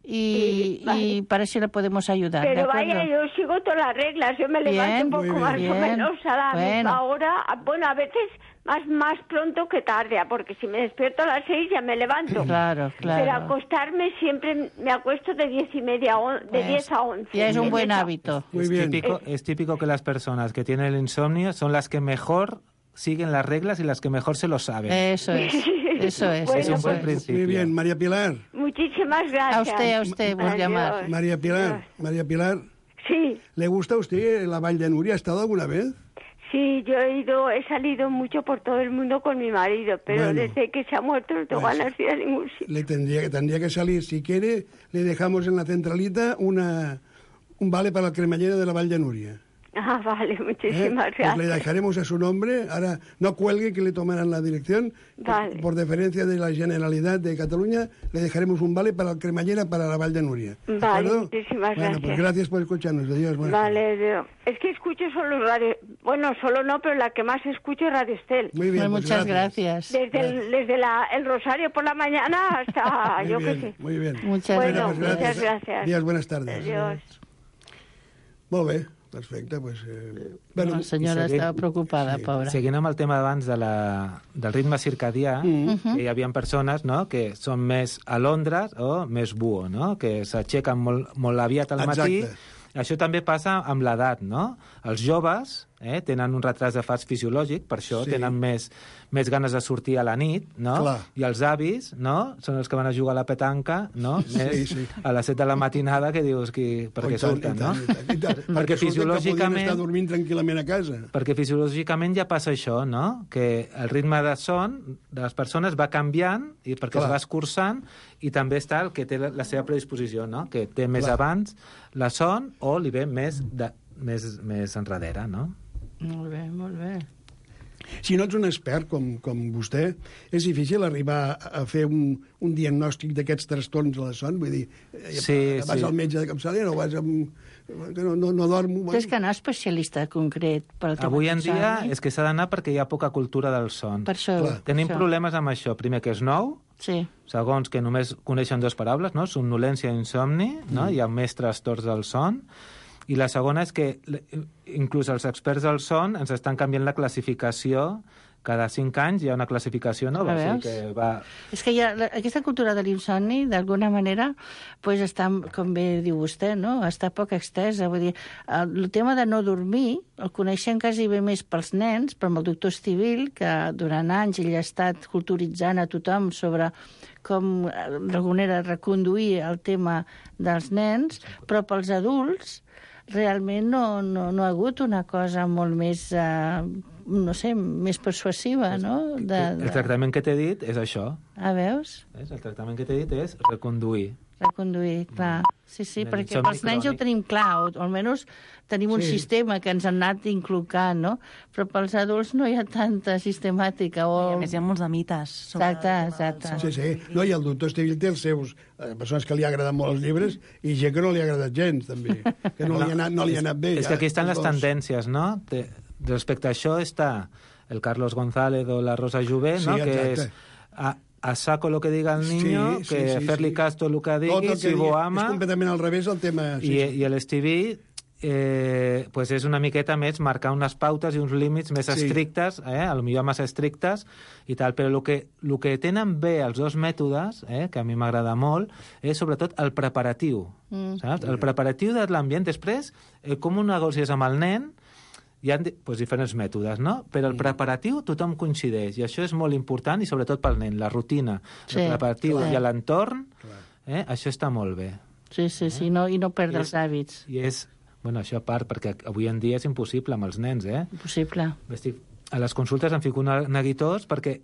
Speaker 7: y, vale. y para si le podemos ayudar.
Speaker 9: Pero vaya, yo sigo todas las reglas, yo me bien, levanto un poco más bien. o menos a la bueno. misma hora, bueno, a veces más más pronto que tarde, porque si me despierto a las seis ya me levanto.
Speaker 7: Claro, claro.
Speaker 9: Pero acostarme siempre me acuesto de diez y media, de diez a once.
Speaker 7: Ya es un buen hábito.
Speaker 6: Muy es, bien. Típico, es típico que las personas que tienen el insomnio son las que mejor siguen las reglas y las que mejor se lo saben.
Speaker 7: Eso es, eso es.
Speaker 9: Bueno,
Speaker 6: es un buen
Speaker 9: pues,
Speaker 6: principio.
Speaker 5: Muy bien, María Pilar.
Speaker 9: Muchísimas gracias.
Speaker 7: A usted, a usted, por llamar.
Speaker 5: María Pilar, María Pilar.
Speaker 9: Sí.
Speaker 5: ¿Le gusta a usted la Vall de Núria? ¿Ha estado alguna vez?
Speaker 9: Sí, yo he ido, he salido mucho por todo el mundo con mi marido, pero bueno, desde que se ha muerto no tengo pues, ganas de ir a ningún sitio.
Speaker 5: Le tendría, tendría que salir. Si quiere, le dejamos en la centralita una, un vale para el cremallera de la Vall de Núria.
Speaker 9: Ah, vale, muchísimas
Speaker 5: ¿Eh?
Speaker 9: gracias.
Speaker 5: Pues le dejaremos a su nombre. Ahora, no cuelgue que le tomarán la dirección.
Speaker 9: Vale.
Speaker 5: Por deferencia de la Generalidad de Cataluña, le dejaremos un vale para el cremallera para la Vall de Núria.
Speaker 9: Vale, muchísimas
Speaker 5: bueno,
Speaker 9: gracias.
Speaker 5: Pues gracias por escucharnos. Adiós.
Speaker 9: Vale, Dios. Es que escucho solo radio... Bueno, solo no, pero la que más escucho es Radio Estel.
Speaker 5: Muy bien,
Speaker 7: pues muchas gracias.
Speaker 9: gracias. Desde, el, desde la, el Rosario por la mañana hasta yo
Speaker 5: bien,
Speaker 9: qué sé.
Speaker 5: Muy bien.
Speaker 7: Muchas
Speaker 9: bueno,
Speaker 7: gracias.
Speaker 9: Pues gracias. Muchas gracias.
Speaker 5: Adiós, buenas tardes.
Speaker 9: Adiós.
Speaker 5: Molt bé. Perfecte, doncs... Eh...
Speaker 7: Bueno, la senyora seguint, estava preocupada, sí. pobra.
Speaker 6: Seguint amb el tema d'abans de la, del ritme circadià, mm -hmm. hi havia persones no, que són més alondres o més búho, no? Que s'aixequen molt, molt aviat al matí. Exacte. Això també passa amb l'edat, no? Els joves eh, tenen un retras de fas fisiològic, per això sí. tenen més, més ganes de sortir a la nit, no?
Speaker 5: Clar.
Speaker 6: I els avis, no?, són els que van a jugar a la petanca, no?, més sí, sí. a les set de la matinada, que dius que per què surten, no?
Speaker 5: I tant, i tant.
Speaker 6: Perquè fisiològicament...
Speaker 5: estar dormint tranquil·lament a casa.
Speaker 6: Perquè fisiològicament ja passa això, no?, que el ritme de son de les persones va canviant i perquè Clar. es va escurçant, i també està el que té la, la seva predisposició, no?, que té més Clar. abans la son o li ve més, de, més, més enrere, no?
Speaker 7: Molt bé, molt bé.
Speaker 5: Si no ets un expert com, com vostè, és difícil arribar a fer un, un diagnòstic d'aquests trastorns de la son? Vull dir,
Speaker 6: sí,
Speaker 5: vas
Speaker 6: sí.
Speaker 5: al metge de capçalera o vas amb... que no, no, no dormo... Bueno.
Speaker 7: És que no és especialista concret. Per
Speaker 6: Avui en dia és que s'ha d'anar perquè hi ha poca cultura del son.
Speaker 7: Per això.
Speaker 5: Clar.
Speaker 6: Tenim
Speaker 7: això.
Speaker 6: problemes amb això. Primer, que és nou.
Speaker 7: Sí.
Speaker 6: Segons, que només coneixen dues paraules, no? Somnolència i insomni, no? Mm. Hi ha més trastorns del son. I la segona és que inclús els experts del son ens estan canviant la classificació. Cada cinc anys hi ha una classificació nova. O sigui que va...
Speaker 7: És que hi ha, aquesta cultura de l'insomni, d'alguna manera, pues està, com bé diu vostè, no? Està poc extesa. Vull dir, el, el tema de no dormir el coneixem quasi bé més pels nens, per el doctor Estivil, que durant anys ell ha estat culturitzant a tothom sobre com d'alguna manera reconduir el tema dels nens, però pels adults realment no, no, no ha hagut una cosa molt més, uh, no sé, més persuasiva, no? De, de...
Speaker 6: El tractament que t'he dit és això.
Speaker 7: Ah, veus?
Speaker 6: El tractament que t'he dit és reconduir.
Speaker 7: Reconduir, clar. Sí, sí,
Speaker 6: Mm.
Speaker 7: perquè pels nens ja ho tenim clar, o almenys tenim un sí. sistema que ens han anat inclocant, no? Però pels adults no hi ha tanta sistemàtica. O...
Speaker 8: I a més hi ha molts de mites.
Speaker 7: Exacte, exacte.
Speaker 5: Sí, sí. No, i el doctor Estivil té els seus eh, persones que li ha agradat molt els llibres i gent que no li ha agradat gens, també. Que no, no li ha anat, no li ha anat bé.
Speaker 6: És
Speaker 5: ja,
Speaker 6: que aquí estan les
Speaker 5: dos.
Speaker 6: tendències, no? Te, respecte a això està el Carlos González o la Rosa Jové,
Speaker 5: Sí,
Speaker 6: no? Que
Speaker 5: exacte.
Speaker 6: és a, a saco lo que diga el niño,
Speaker 5: Sí, sí,
Speaker 6: que
Speaker 5: sí,
Speaker 6: fer-li
Speaker 5: sí.
Speaker 6: cas tot el que digui,
Speaker 5: Tot el que
Speaker 6: si
Speaker 5: digui.
Speaker 6: ho ama...
Speaker 5: És completament al revés el tema... Sí,
Speaker 6: I,
Speaker 5: sí.
Speaker 6: i l'Stevie eh, pues és una miqueta més marcar unes pautes i uns límits més
Speaker 5: Sí.
Speaker 6: estrictes, eh? a lo millor massa estrictes i tal, però el que, el que tenen bé els dos mètodes, eh? que a mi m'agrada molt, és sobretot el preparatiu.
Speaker 7: Mm.
Speaker 6: Saps? El preparatiu de l'ambient. Després, eh, com ho negocies amb el nen, hi ha pues, diferents mètodes, no? Però el preparatiu tothom coincideix, i això és molt important, i sobretot pel nen, la rutina,
Speaker 7: Sí,
Speaker 6: el preparatiu
Speaker 7: clar.
Speaker 6: i l'entorn, eh? això està molt bé.
Speaker 7: Sí, sí, sí, no, i no perdre els hàbits.
Speaker 6: I és, bueno, això a part, perquè avui en dia és impossible amb els nens, eh?
Speaker 7: Impossible.
Speaker 6: Estic, a les consultes em fico una neguitós perquè,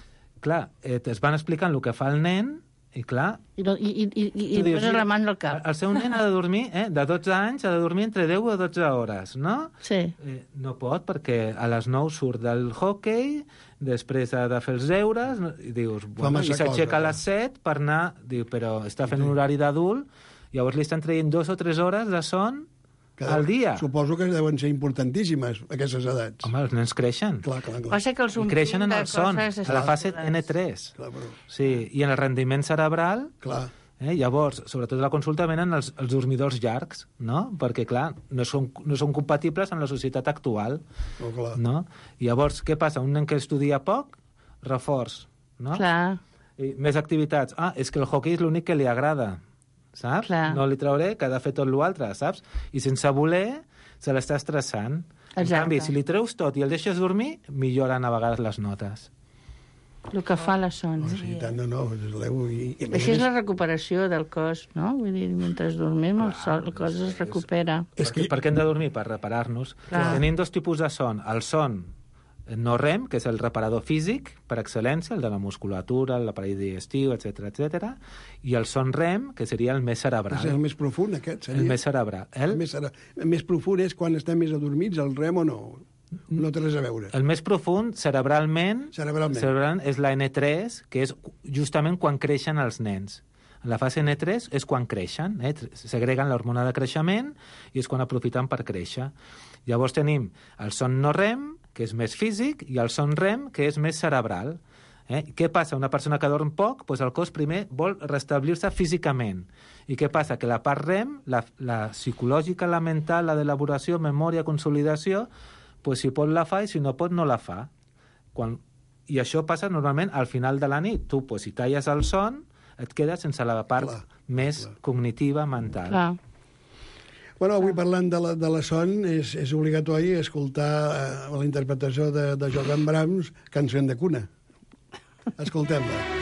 Speaker 6: clar, eh, es van explicant el que fa el nen, i clar...
Speaker 7: I, no, i, i, i, i
Speaker 6: tu dius,
Speaker 7: poses la
Speaker 6: mira,
Speaker 7: mà al cap.
Speaker 6: El seu nen ha de dormir, eh, de dotze anys, ha de dormir entre deu o dotze hores, no?
Speaker 7: Sí.
Speaker 6: Eh, no pot, perquè a les nou surt del hockey, després ha de fer els deures, no? I dius, bueno,
Speaker 5: massa
Speaker 6: i s'aixeca
Speaker 5: cosa,
Speaker 6: a les set per anar... Diu, però està fent un horari d'adult, llavors li estan traient dos o tres hores de son
Speaker 5: Cada-
Speaker 6: al dia.
Speaker 5: Suposo que deuen ser importantíssimes, aquestes edats.
Speaker 6: Home, els nens creixen.
Speaker 5: Clar, clar, clar.
Speaker 7: Passa que els
Speaker 6: I creixen en
Speaker 7: omplim
Speaker 6: el
Speaker 7: de
Speaker 6: son,
Speaker 7: coses
Speaker 6: a la fase
Speaker 7: estructurals.
Speaker 6: ene tres.
Speaker 5: clar, però,
Speaker 6: Sí, i en el rendiment cerebral,
Speaker 5: clar.
Speaker 6: eh, llavors, sobretot a la consulta venen els, els dormidors llargs, no? Perquè, clar, no són, no són compatibles amb la societat actual,
Speaker 5: No, clar.
Speaker 6: no? I llavors, què passa? Un nen que estudia poc, reforç, no?
Speaker 7: Clar,
Speaker 6: I més activitats. Ah, és que el hockey és l'únic que li agrada, saps?
Speaker 7: Clar.
Speaker 6: No li trauré, que ha de fer tot l'altre, saps? I sense voler, se l'està estressant. En
Speaker 7: Exacte.
Speaker 6: canvi, si li treus tot i el deixes dormir, milloren a vegades les notes.
Speaker 7: el que fa la son.
Speaker 5: No, sí, tant, no, no, deseu, i, i a més
Speaker 7: Així és
Speaker 5: a
Speaker 7: la
Speaker 5: més,
Speaker 7: recuperació del cos, no? Vull dir, mentre dormim el, sol, el cos es recupera.
Speaker 5: és que,
Speaker 6: Per què hem de dormir? Per reparar-nos.
Speaker 7: Clar.
Speaker 6: Tenim dos tipus de son. El son no REM, que és el reparador físic per excel·lència, el de la musculatura, l'aparell digestiu, etc etc, i el son REM, que seria el més cerebral.
Speaker 5: és el més profund, aquest, seria.
Speaker 6: El més cerebral. El,
Speaker 5: El més, cere- el més profund és quan estem més adormits, el rem o no? No té res a veure.
Speaker 6: el més profund, cerebralment,
Speaker 5: Cerebralment.
Speaker 6: cerebralment és la ene tres, que és justament quan creixen els nens. En la fase ene tres és quan creixen, eh? segreguen l'hormona de creixement i és quan aprofiten per créixer. Llavors tenim el son no REM, que és més físic, i el son REM, que és més cerebral. Eh? Què passa? Una persona que dorm poc, doncs el cos primer vol restablir-se físicament. I què passa? Que la part REM, la, la psicològica, la mental, la d'elaboració, memòria, consolidació, doncs si pot la fa i si no pot no la fa. Quan... I això passa normalment al final de la nit. Tu, doncs, si talles el son, et quedes sense la part
Speaker 5: Clar,
Speaker 6: més
Speaker 5: clar.
Speaker 6: cognitiva, mental.
Speaker 7: Clar.
Speaker 5: Bueno, avui parlant de la, de la son, és, és obligatori escoltar eh, la interpretació de, de Joan Brahms, Cançó de cuna. Escoltem-la.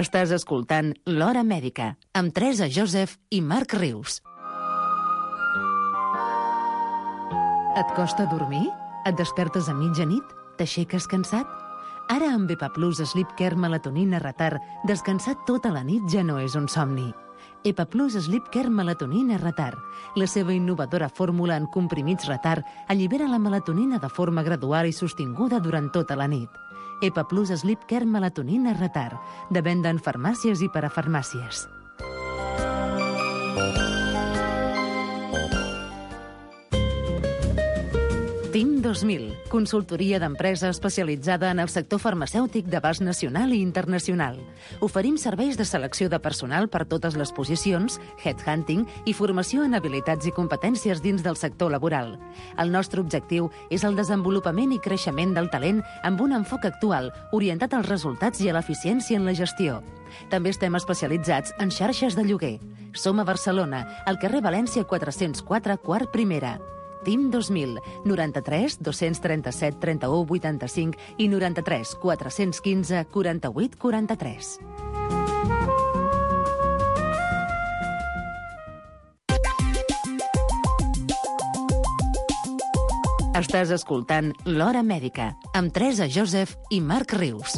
Speaker 10: Estàs escoltant L'Hora Mèdica, amb Teresa Joseph i Marc Rius. Et costa dormir? Et despertes a mitjanit? T'aixeques cansat? Ara amb Epaplus Sleep Care Melatonina Retard, descansar tota la nit ja no és un somni. Epaplus Sleep Care Melatonina Retard. La seva innovadora fórmula en comprimits retard allibera la melatonina de forma gradual i sostinguda durant tota la nit. Epaplus Sleep Care Melatonina Retard, de venda en farmàcies i parafarmàcies. Team dos mil, consultoria d'empresa especialitzada en el sector farmacèutic d'abast nacional i internacional. Oferim serveis de selecció de personal per totes les posicions, headhunting i formació en habilitats i competències dins del sector laboral. El nostre objectiu és el desenvolupament i creixement del talent amb un enfoc actual, orientat als resultats i a l'eficiència en la gestió. També estem especialitzats en xarxes de lloguer. Som a Barcelona, al carrer València quatre-cents quatre, quart primera. Team dos mil, noranta-tres dos-cents trenta-set trenta-u vuitanta-cinc i noranta-tres quatre-cents quinze quaranta-vuit quaranta-tres. Estàs escoltant L'Hora Mèdica, amb Teresa Joseph i Marc Rius.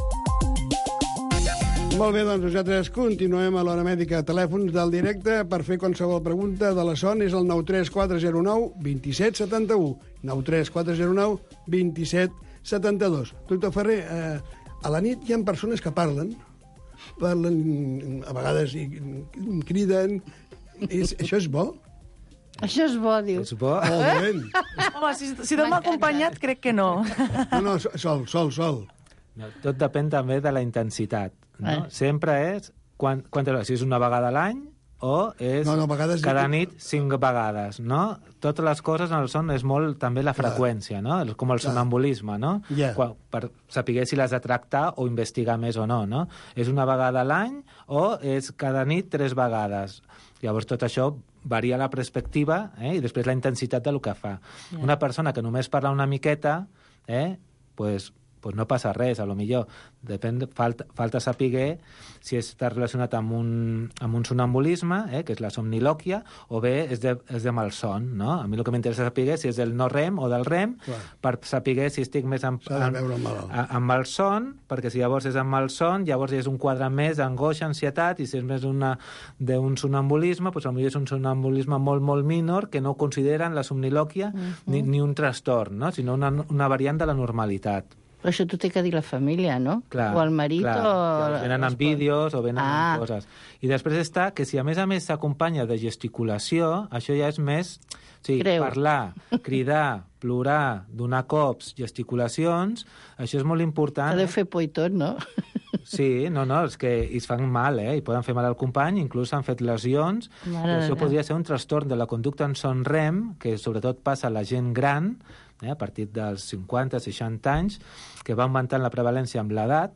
Speaker 5: Molt bé, doncs nosaltres continuem a l'Hora Mèdica. Telèfons del directe per fer qualsevol pregunta de la Son és el nou tres quatre zero nou dos set set u. nou tres quatre zero nou dos set set dos. Doctor Ferrer, eh, a la nit hi ha persones que parlen, parlen, a vegades i criden. És, això és bo?
Speaker 7: Això és bo, diu.
Speaker 6: És bo.
Speaker 5: Oh, ben.
Speaker 8: Home, si, si dorm acompanyat, crec que no.
Speaker 5: No, no, sol, sol, sol.
Speaker 6: No, tot depèn també de la intensitat. No?
Speaker 7: Eh.
Speaker 6: Sempre és quan, quan, si és una vegada a l'any o és
Speaker 5: no, no, vegades...
Speaker 6: cada nit cinc vegades, no? Totes les coses en el son és molt també la freqüència, no? Com el sonambulisme, no?
Speaker 5: Yeah.
Speaker 6: Quan, per saber si l'has de tractar o investigar més o no, no? És una vegada a l'any o és cada nit tres vegades. Llavors tot això varia la perspectiva, eh? I després la intensitat del que fa. Yeah. Una persona que només parla una miqueta, eh? pues, pues no passa res, a lo millor. Depèn, falta, falta saber si està relacionat amb un, amb un sonambulisme, eh, que és la somnilòquia, o bé és de, és de malson, no? A mi el que m'interessa saber si és del no-rem o del rem, clar, per saber si estic més amb, amb, amb, amb malson, perquè si llavors és amb malson, llavors és un quadre més d'angoixa, ansietat, i si és més d'un sonambulisme, doncs potser és un sonambulisme molt, molt minor, que no consideren la somnilòquia uh-huh. ni, ni un trastorn, no? Sinó una, una variant de la normalitat.
Speaker 7: Però això t'ho té que dir la família, no?
Speaker 6: Clar,
Speaker 7: o el marit
Speaker 6: clar.
Speaker 7: o...
Speaker 6: Ja, venen amb vídeos o venen
Speaker 7: ah.
Speaker 6: amb coses. I després està que si a més a més s'acompanya de gesticulació, això ja és més... O sigui,
Speaker 7: Creu.
Speaker 6: parlar, cridar, plorar, donar cops, gesticulacions, això és molt important.
Speaker 7: Que deu fer por i tot, no?
Speaker 6: Sí, no, no, és que es fan mal, eh? I poden fer mal al company, inclús han fet lesions.
Speaker 7: Mare
Speaker 6: Això
Speaker 7: de
Speaker 6: podria ser un trastorn de la conducta en son rem, que sobretot passa a la gent gran, eh? A partir dels cinquanta seixanta anys, que va augmentant la prevalència amb l'edat,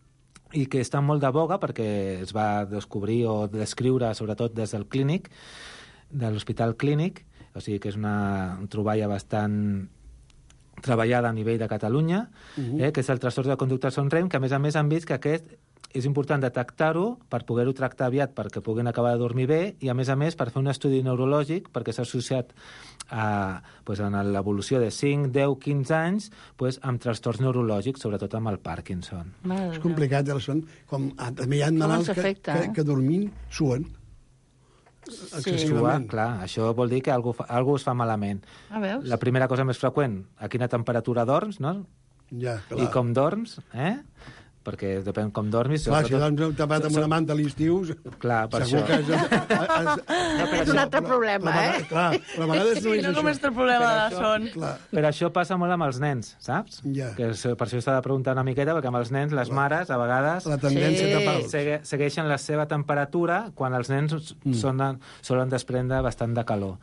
Speaker 6: i que està molt de boga perquè es va descobrir o descriure, sobretot des del clínic, de l'Hospital Clínic, o sigui que és una troballa bastant treballada a nivell de Catalunya, uh-huh. eh, que és el trastorn de conducta son rem, que a més a més han vist que aquest és important detectar-ho per poder-ho tractar aviat perquè puguin acabar de dormir bé, i a més a més per fer un estudi neurològic, perquè s'ha associat a, pues, en l'evolució de cinc, deu, quinze anys pues, amb trastorns neurològics, sobretot amb el Parkinson.
Speaker 5: Mare és complicat, ja són, com, ah, també hi ha malalts que,
Speaker 7: afecta,
Speaker 5: que,
Speaker 7: eh?
Speaker 5: que dormint suen.
Speaker 6: Sí. Suar, clar, això vol dir que algú, fa, algú es fa malament.
Speaker 7: Ah, veus?
Speaker 6: La primera cosa més freqüent, a quina temperatura dorms, no?
Speaker 5: Ja, clar.
Speaker 6: I com dorms, eh? Perquè depèn com dormis.
Speaker 5: Clar, si dorms tapat amb una manta a l'estiu...
Speaker 6: Clar, per
Speaker 5: segur
Speaker 6: això.
Speaker 5: Que és,
Speaker 7: no, és un altre problema,
Speaker 5: però,
Speaker 7: eh?
Speaker 5: Clar, però a vegades no
Speaker 8: sí,
Speaker 5: és
Speaker 8: no
Speaker 5: això.
Speaker 8: només té el problema de la son.
Speaker 5: Clar.
Speaker 6: Però això passa molt amb els nens, saps?
Speaker 5: Ja.
Speaker 6: Que és, per això s'ha de preguntar una miqueta, perquè amb els nens, les mares, a vegades...
Speaker 5: La tendència
Speaker 7: Sí.
Speaker 5: sí. tapar-los.
Speaker 6: segue, segueixen la seva temperatura quan els nens mm. sonen, solen desprendre bastant de calor.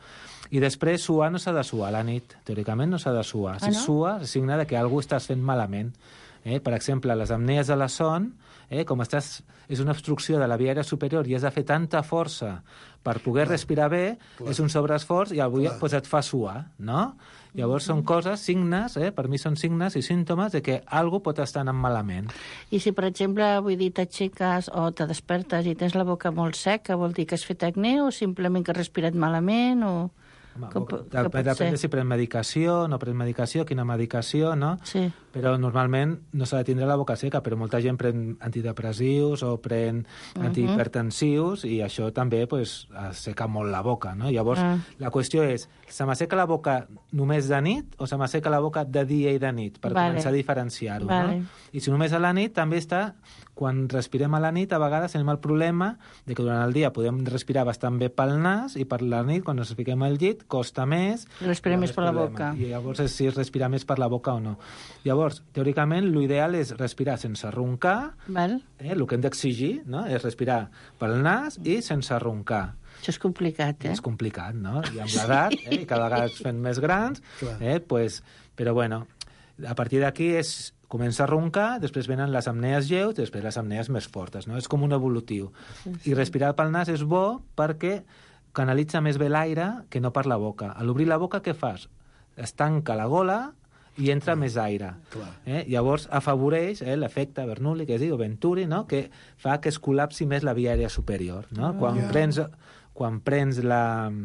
Speaker 6: I després suar no s'ha de suar a la nit. Teòricament no s'ha de suar.
Speaker 7: Ah,
Speaker 6: si
Speaker 7: no?
Speaker 6: suar, signa que algú estàs fent malament. Eh? Per exemple, les apnees de la son, eh? com estàs, és una obstrucció de la via aèria superior i has de fer tanta força per poder clar, respirar bé, clar, és un sobreesforç i avui pues, et fa suar, no? Llavors són coses, signes, eh? per mi són signes i símptomes de que algú pot estar anant malament.
Speaker 7: I si, per exemple, vull dir, t'aixeques o te despertes i tens la boca molt seca, vol dir que has fet acné o simplement que has respirat malament o...
Speaker 6: Home, com, depèn, depèn de si pren medicació, no pren medicació, quina medicació, no?
Speaker 7: Sí.
Speaker 6: Però normalment no s'ha de tindre la boca seca, però molta gent pren antidepressius o pren uh-huh. antihipertensius i això també pues, asseca molt la boca, no? Llavors, uh. la qüestió és, se m'asseca la boca només de nit o se m'asseca la boca de dia i de nit? Per vale. Començar a diferenciar-ho, vale. No? I si només a la nit també està... Quan respirem a la nit, a vegades tenim el problema de que durant el dia podem respirar bastant bé pel nas i per la nit, quan ens fiquem al llit, costa més...
Speaker 7: Respirar més per la boca.
Speaker 6: I llavors és si respirar més per la boca o no. Llavors, teòricament, l'ideal és respirar sense roncar,
Speaker 7: Val.
Speaker 6: Eh, el que hem d'exigir no? és respirar pel nas i sense roncar.
Speaker 7: Això és complicat, eh?
Speaker 6: És complicat, no? I amb l'edat, eh, i cada vegada es fent més grans, eh, pues, però bueno, a partir d'aquí és... Comença a roncar, després venen les apnees lleus, després les apnees més fortes, no? És com un evolutiu. Sí, sí. I respirar pel nas és bo perquè canalitza més bé l'aire que no per la boca. A l'obrir la boca, què fas? Es tanca la gola i entra mm. més aire. Eh? Llavors afavoreix eh, l'efecte Bernoulli, que es diu Venturi, no? Que fa que es col·lapsi més la via aèria superior. No? Mm. Quan, yeah. prens, quan prens la...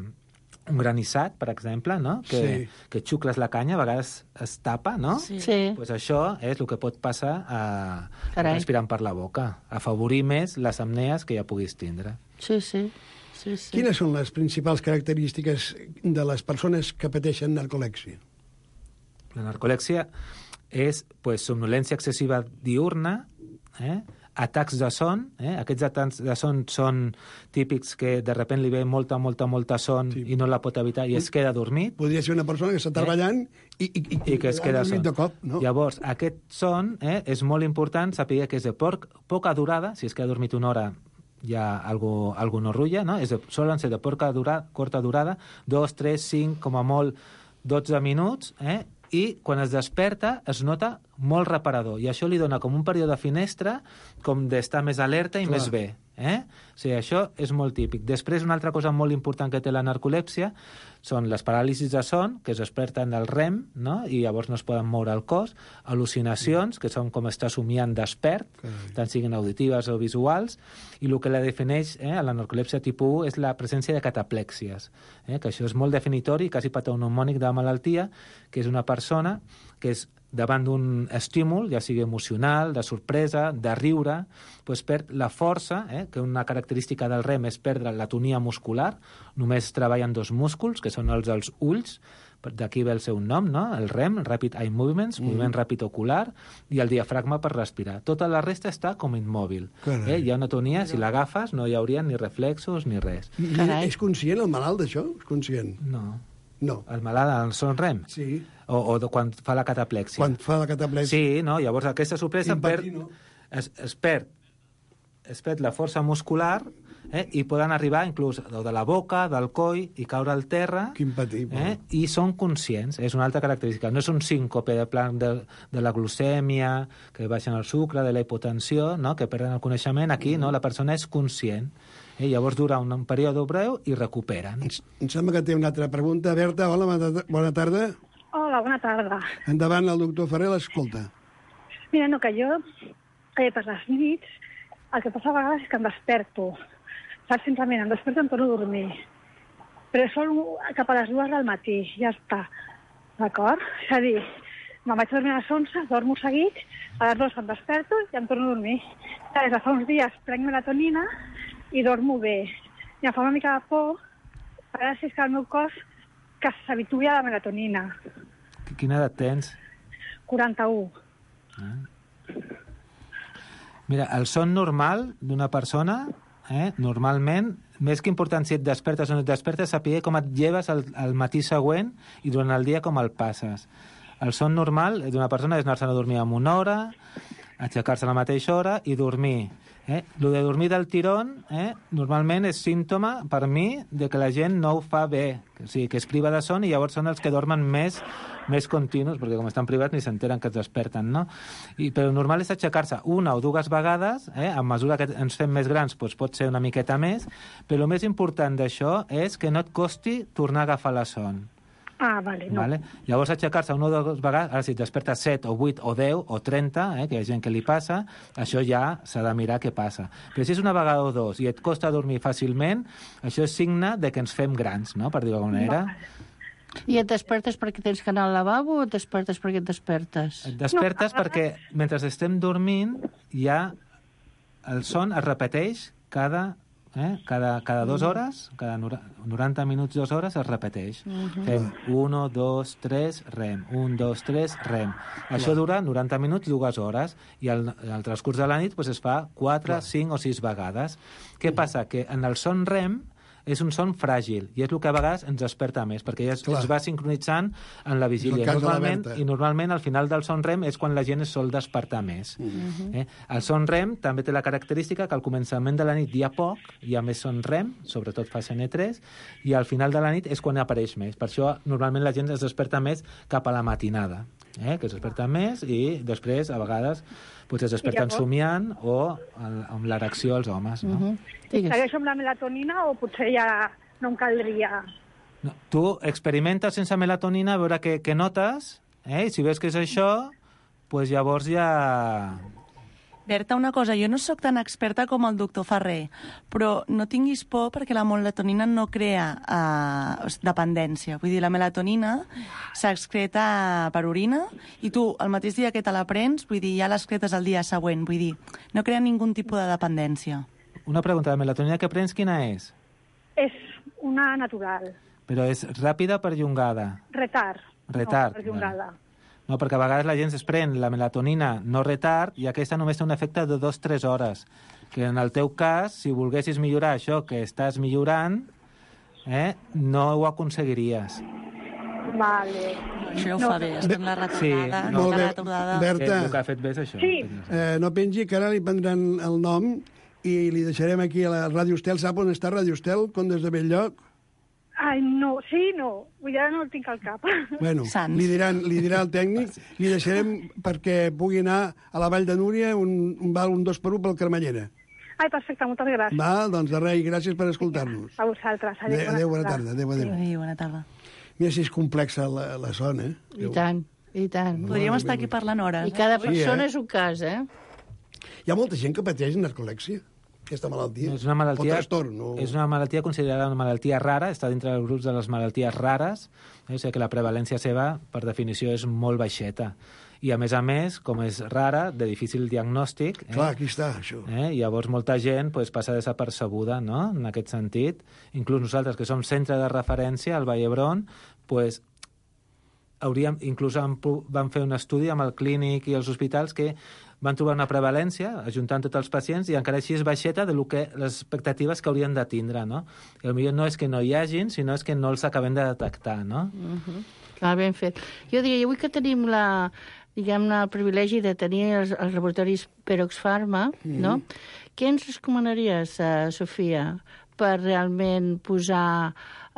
Speaker 6: un granissat, per exemple, no? que, sí. que xucles la canya, a vegades es tapa, no?
Speaker 7: Sí. Sí.
Speaker 6: Pues això és el que pot passar a, a respirant per la boca, afavorir més les apnees que ja puguis tindre.
Speaker 7: Sí, sí. sí, sí.
Speaker 5: Quines són les principals característiques de les persones que pateixen narcolèxia?
Speaker 6: La narcolèxia és pues, somnolència excessiva diurna, eh? atacs de son, eh? Aquests atacs de son són típics que de sobte li ve molta, molta, molta son sí. i no la pot evitar i es queda dormit.
Speaker 5: Podria ser una persona que està treballant eh? i, i, i,
Speaker 6: I que es queda
Speaker 5: dormit de cop. No?
Speaker 6: Llavors, aquest son eh, és molt important saber que és de por, poca durada, si es queda dormit una hora ja algú, algú no rutlla, no? És de, solen ser de poca durada, corta durada, dos, tres, cinc, com a molt dotze minuts, eh? I quan es desperta es nota molt reparador i això li dona com un període de finestra com d'estar més alerta i Clar. Més bé. Eh? O sigui, això és molt típic. Després, una altra cosa molt important que té la narcolèpsia són les paràlisis de son, que es desperten del rem, no? I llavors no es poden moure el cos, al·lucinacions, que són com estar somiant despert, Carai. Tant siguin auditives o visuals, i el que la defineix eh, a la narcolèpsia tipus u és la presència de cataplèxies, eh? Que això és molt definitori, quasi patognomònic de la malaltia, que és una persona que és davant d'un estímul, ja sigui emocional, de sorpresa, de riure, doncs perd la força, eh? Que una característica del rem és perdre la tonia muscular, només treballen dos músculs, que són els dels ulls, d'aquí ve el seu nom, no? El rem, Rapid Eye Movements, mm. moviment ràpid ocular, i el diafragma per respirar. Tota la resta està com immòbil. Eh? Hi ha una tonia, si l'agafes, no hi hauria ni reflexos ni res.
Speaker 5: I, és conscient el malalt d'això? És conscient?
Speaker 6: No.
Speaker 5: No.
Speaker 6: El malalt, el son rem?
Speaker 5: Sí.
Speaker 6: O, o de, quan fa la cataplèxia.
Speaker 5: Quan fa la cataplèxia.
Speaker 6: Sí, no? Llavors aquesta sorpresa perd,
Speaker 5: no?
Speaker 6: es, es, perd, es perd la força muscular eh? I poden arribar inclús de la boca, del coll i caure al terra.
Speaker 5: Quin patir.
Speaker 6: Eh? I són conscients, és una altra característica. No és un síncope de plan de, de la glucèmia, que baixen el sucre, de la hipotensió, no? Que perden el coneixement. Aquí no, la persona és conscient. Eh, llavors dura un, un període breu i recuperen.
Speaker 5: Em sembla que té una altra pregunta. Berta, hola, bona tarda.
Speaker 11: Hola, bona tarda.
Speaker 5: Endavant, el doctor Ferrer l'escolta.
Speaker 11: Mira, no, que jo eh, per les nits el que passa a vegades és que em desperto. Saps, simplement, em desperto i em torno a dormir. Però són cap a les dues del matí, ja està. D'acord? És a dir, me'n vaig dormir a les onze, dormo seguit, a les dues em desperto i em torno a dormir. Des de fa uns dies prenc melatonina i dormo bé. I em fa una mica de por, a veure si és que el meu cos que s'habituï a la melatonina.
Speaker 6: Quina edat tens?
Speaker 11: quaranta-u.
Speaker 6: Ah. Mira, el son normal d'una persona, eh, normalment, més que important si et despertes o no et despertes, saber com et lleves el, el matí següent i durant el dia com el passes. El son normal d'una persona és anar-se'n a dormir en una hora, aixecar-se a la mateixa hora i dormir Eh? Lo de dormir del tirón, eh, normalment és símptoma, per mi, de que la gent no ho fa bé, o sigui, que es priva de son i llavors són els que dormen més, més continus, perquè com estan privats ni s'enteren que es desperten, no? I, però el normal és aixecar-se una o dues vegades, eh? A mesura que ens fem més grans doncs pot ser una miqueta més, però el més important d'això és que no et costi tornar a agafar la son.
Speaker 11: Ah, vale, no.
Speaker 6: Vale? Llavors aixecar-se una o dues vegades, ara si et despertes set o vuit o deu o trenta, eh, que hi ha gent que li passa, això ja s'ha de mirar què passa. Però si és una vegada o dos i et costa dormir fàcilment, això és signe de que ens fem grans, no?, per dir-ho d'alguna manera.
Speaker 7: Vale. I et despertes perquè tens que anar al lavabo o et despertes perquè et despertes?
Speaker 6: Et despertes no. perquè mentre estem dormint ja el son es repeteix cada... Eh? Cada, cada dues hores, cada noranta minuts, dues hores, es repeteix. Uh-huh. Fem un, dos, tres, rem. un, dos, tres, rem. Això dura noranta minuts, dues hores, i al, al transcurs de la nit pues, es fa quatre, cinc o sis vegades. Què uh-huh. passa? Que en el son rem és un son fràgil, i és el que a vegades ens desperta més, perquè ja es, es va sincronitzant en la vigília. Normalment, I normalment al final del son rem és quan la gent es sol despertar més. Uh-huh. eh? El son rem també té la característica que al començament de la nit hi ha poc, hi ha més son rem, sobretot fase ene tres, i al final de la nit és quan apareix més. Per això normalment la gent es desperta més cap a la matinada, eh? que es desperta més i després, a vegades, potser es desperten somiant o amb l'erecció als homes. No?
Speaker 11: Uh-huh. Segueixo amb la melatonina o potser ja no em caldria?
Speaker 6: No, tu experimentes sense melatonina a veure què, què notes, eh? I si veus que és això, pues llavors ja...
Speaker 8: Berta, una cosa, jo no sóc tan experta com el doctor Ferrer, però no tinguis por perquè la melatonina no crea eh, dependència. Vull dir, la melatonina s'excreta per orina i tu, el mateix dia que te la prens, vull dir, ja l'excretes el dia següent. Vull dir, no crea ningun tipus de dependència.
Speaker 6: Una pregunta, la melatonina que prens quina és?
Speaker 11: És una natural.
Speaker 6: Però és ràpida o perllongada?
Speaker 11: Retard.
Speaker 6: Retard.
Speaker 11: No, perllongada.
Speaker 6: Bueno. No, perquè a vegades la gent es pren la melatonina no retard i aquesta només té un efecte de dos a tres hores. Que en el teu cas, si volguessis millorar això que estàs millorant, eh, no ho aconseguiries.
Speaker 11: Vale.
Speaker 8: Això ja ho fa bé, estem la retardada.
Speaker 6: Sí, no,
Speaker 11: la
Speaker 5: retardada. Berta,
Speaker 6: el que ha fet bé és això.
Speaker 11: Sí.
Speaker 5: Eh, no pengi que ara li prendran el nom i li deixarem aquí a la Ràdio Estel. Sap on està Ràdio Estel? Com des de Belllloc?
Speaker 11: Ai, no, sí, no. Vull dir, ara no el tinc al cap.
Speaker 5: Bueno, li, diran, li dirà el tècnic, li deixarem perquè pugui anar a la Vall de Núria, un, un val un dos per un pel Cremallera.
Speaker 11: Ai, perfecte, moltes gràcies.
Speaker 5: Va, doncs de res, gràcies per escoltar-nos.
Speaker 11: A vosaltres. Adéu,
Speaker 5: adéu, adéu bona tarda. Adéu, adéu.
Speaker 8: Adéu, bona tarda.
Speaker 5: Mira si és complexa la, la zona, eh?
Speaker 7: I tant, i tant.
Speaker 8: Podríem estar aquí parlant hores.
Speaker 7: I cada persona
Speaker 5: sí, eh?
Speaker 7: és un cas, eh?
Speaker 5: Hi ha molta gent que pateix narcolèxia, aquesta malaltia.
Speaker 6: És una malaltia,
Speaker 5: o trastorn. O...
Speaker 6: És una malaltia considerada una malaltia rara, està dintre dels grups de les malalties rares, eh? O sigui que la prevalència seva, per definició, és molt baixeta. I, a més a més, com és rara, de difícil diagnòstic... Eh?
Speaker 5: Clar, aquí està, això.
Speaker 6: Eh? Llavors, molta gent pues, passa desapercebuda, no?, en aquest sentit. Inclús nosaltres, que som centre de referència al Vall d'Hebron, pues, hauríem, inclús vam fer un estudi amb el clínic i els hospitals que van trobar una prevalència, ajuntant tots els pacients, i encara així és baixeta de lo que, les expectatives que haurien de tindre, no? I potser no és que no hi hagin, sinó és que no els acabem de detectar, no?
Speaker 7: Uh-huh. Clar, ben fet. Jo diria, avui que tenim la, diguem-ne, el privilegi de tenir els, els laboratoris Perox Pharma, mm. no? Què ens recomanaries, uh, Sofia, per realment posar,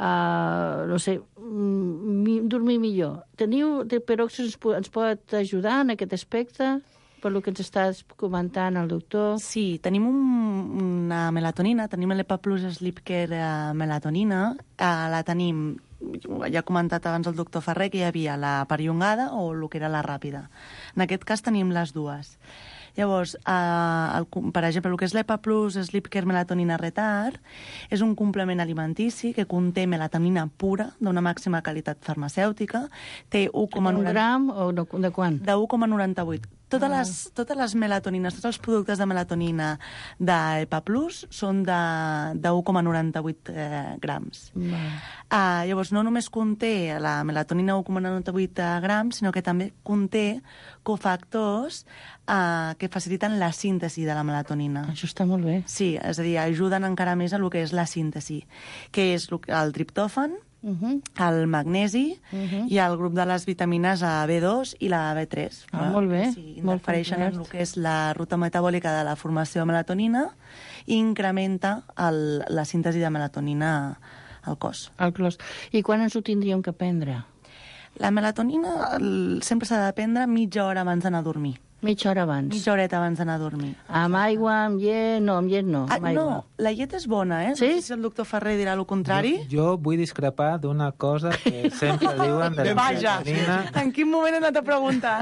Speaker 7: uh, no sé, mi, dormir millor? Teniu, de Perox ens, ens pot ajudar en aquest aspecte? Per el que ens estàs comentant el doctor.
Speaker 8: Sí, tenim un, una melatonina, tenim l'Epa Plus Sleep Care uh, melatonina, uh, la tenim, ja ha comentat abans el doctor Ferrer que hi havia la perllongada o el que era la ràpida. En aquest cas tenim les dues. Llavors, eh, el, per exemple, el que és l'Epa Plus Sleep Care Melatonina Retard és un complement alimentici que conté melatonina pura d'una màxima qualitat farmacèutica. Té un coma noranta...
Speaker 7: Un gram o de, de quan?
Speaker 8: De un coma noranta vuit. Totes, ah. les, totes les melatonines, tots els productes de melatonina d'Epa Plus són de, de un coma noranta vuit eh, grams. Mm. Uh, llavors, no només conté la melatonina un coma noranta vuit grams, sinó que també conté cofactors uh, que faciliten la síntesi de la melatonina.
Speaker 7: Això està molt bé.
Speaker 8: Sí, és a dir, ajuden encara més a el que és la síntesi, que és el triptòfan, uh-huh. el magnesi uh-huh. i el grup de les vitamines A, B dos i la B tres.
Speaker 7: Ah, molt bé.
Speaker 8: Si interfereixen en el que és la ruta metabòlica de la formació de melatonina i incrementa el, la síntesi de melatonina al cos.
Speaker 7: Al cos. I quan ens ho tindríem que prendre?
Speaker 8: La melatonina el, sempre s'ha de prendre mitja hora abans d'anar a dormir.
Speaker 7: Mitja hora abans.
Speaker 8: Mitja horeta abans d'anar a dormir.
Speaker 7: Amb aigua, amb llet... No, amb llet no.
Speaker 8: Ah,
Speaker 7: amb aigua.
Speaker 8: no, la llet és bona, eh?
Speaker 7: Sí?
Speaker 8: No sé si el doctor Ferrer dirà el contrari.
Speaker 6: Jo, jo vull discrepar d'una cosa que sempre diuen de la
Speaker 8: Vaja,
Speaker 6: melatonina.
Speaker 8: en quin moment he anat a preguntar?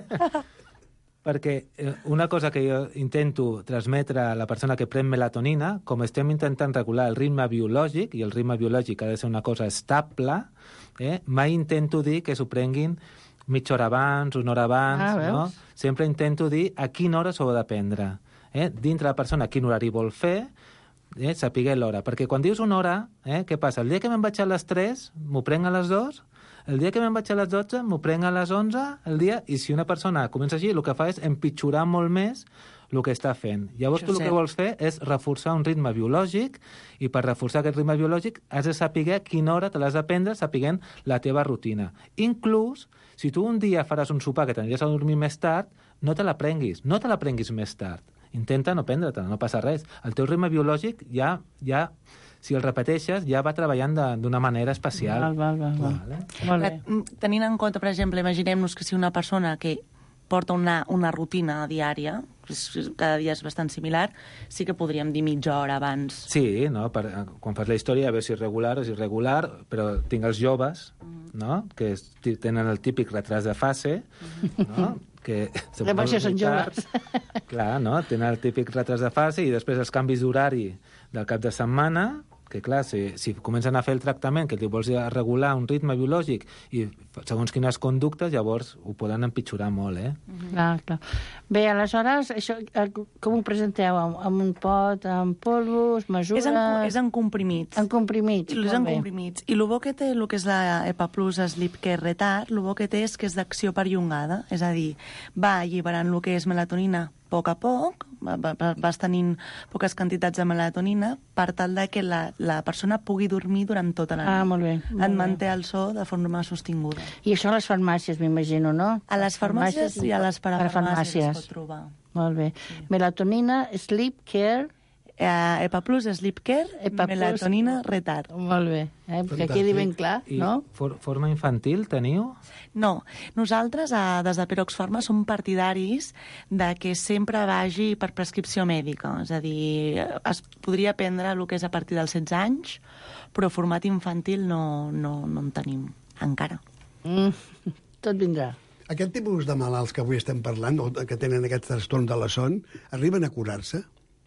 Speaker 6: Perquè eh, una cosa que jo intento transmetre a la persona que pren melatonina, com estem intentant regular el ritme biològic, i el ritme biològic ha de ser una cosa estable, eh, mai intento dir que s'ho prenguin mitja hora abans, una hora abans,
Speaker 7: ah,
Speaker 6: no? Sempre intento dir a quina hora s'ho ha de prendre. Eh? Dintre la persona quin horari vol fer, eh? sapiguer l'hora. Perquè quan dius una hora, eh? què passa? El dia que me'n vaig a les tres, m'ho prenc a les dues, el dia que me'n vaig a les dotze, m'ho prenc a les onze, el dia... I si una persona comença així, el que fa és empitjorar molt més el que està fent. Llavors, tu el que vols fer és reforçar un ritme biològic, i per reforçar aquest ritme biològic has de saber a quina hora te l'has de prendre sapiguent la teva rutina. Inclús, si tu un dia faràs un sopar que t'aniries a dormir més tard, no te la prenguis, no te la prenguis més tard. Intenta no prendre-te, no passa res. El teu ritme biològic ja, ja si el repeteixes, ja va treballant d'una manera especial.
Speaker 7: Val, val, val. val.
Speaker 6: Vale.
Speaker 7: Molt bé.
Speaker 8: Tenint en compte, per exemple, imaginem-nos que si una persona que porta una, una rutina diària, cada dia és bastant similar, sí que podríem dir mitja hora abans.
Speaker 6: Sí, no? Per, quan fas la història, a veure si és regular o si és irregular, però tinc els joves, no? Que es, tenen el típic retras de fase, no? Que
Speaker 7: que per això són joves.
Speaker 6: Clar, no? Tenen el típic retras de fase i després els canvis d'horari del cap de setmana, que clar, si, si comencen a fer el tractament, que li vols regular un ritme biològic i segons quines conductes, llavors ho poden empitjorar molt, eh?
Speaker 7: Mm-hmm. Clar, clar. Bé, aleshores, això, com ho presenteu? Amb un pot, amb polvos, mesures...
Speaker 8: És en, és en comprimits.
Speaker 7: En comprimits,
Speaker 8: és en comprimits. I el bo que té el que és la EPA Plus Sleep Care Retard, el bo que té és que és d'acció perllongada, és a dir, va alliberant el que és melatonina a poc a poc, vas tenint poques quantitats de melatonina per tal de que la, la persona pugui dormir durant tota la nit.
Speaker 7: Ah, molt bé. Molt
Speaker 8: Et manté el so de forma sostinguda.
Speaker 7: I això a les farmàcies, m'imagino, no?
Speaker 8: A les farmàcies, farmàcies i a les parafarmàcies es pot trobar.
Speaker 7: Molt bé. Sí. Melatonina, Sleep Care...
Speaker 8: Uh, EPA Plus, Sleep Care, Epa melatonina, Plus. Retard.
Speaker 7: Molt bé, eh? Perquè quedi ben clar,
Speaker 6: I
Speaker 7: no?
Speaker 6: For, forma infantil teniu?
Speaker 8: No. Nosaltres, a, des de Perox Pharma, som partidaris de que sempre vagi per prescripció mèdica. És a dir, es podria prendre el que és a partir dels setze anys, però format infantil no, no, no en tenim encara.
Speaker 7: Mm, tot vindrà.
Speaker 5: Aquest tipus de malalts que avui estem parlant, o que tenen aquest trastorn de la son, arriben a curar-se?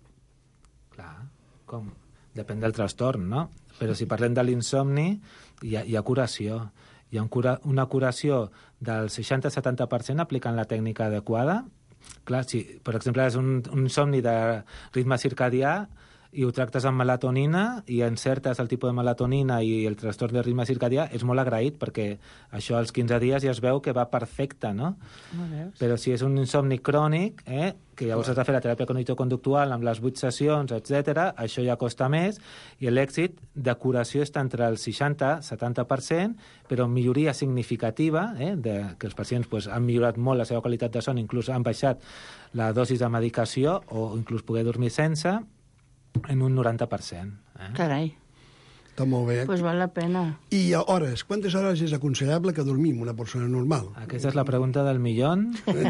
Speaker 6: Clar, com? Depèn del trastorn, no? Però si parlem de l'insomni, hi ha, hi ha curació. Hi ha un cura, una curació del seixanta a setanta per cent aplicant la tècnica adequada. Clar, si, per exemple, és un, un somni de ritme circadià i ho tractes amb melatonina i encertes el tipus de melatonina i el trastorn de ritme circadià, és molt agraït perquè això als quinze dies ja es veu que va perfecte, no? Però si és un insomni crònic, eh, que llavors has de fer la teràpia cognitivo-conductual amb les vuit sessions, etcètera, això ja costa més i l'èxit de curació està entre el seixanta a setanta per cent, però milloria significativa, eh, de, que els pacients pues, han millorat molt la seva qualitat de son, inclús han baixat la dosis de medicació o inclús poder dormir sense, en un noranta per cent. Eh?
Speaker 7: Carai.
Speaker 5: Està molt bé.
Speaker 7: Doncs pues val la pena.
Speaker 5: I a hores? Quantes hores és aconsellable que dormim una persona normal?
Speaker 6: Aquesta és la pregunta del millón.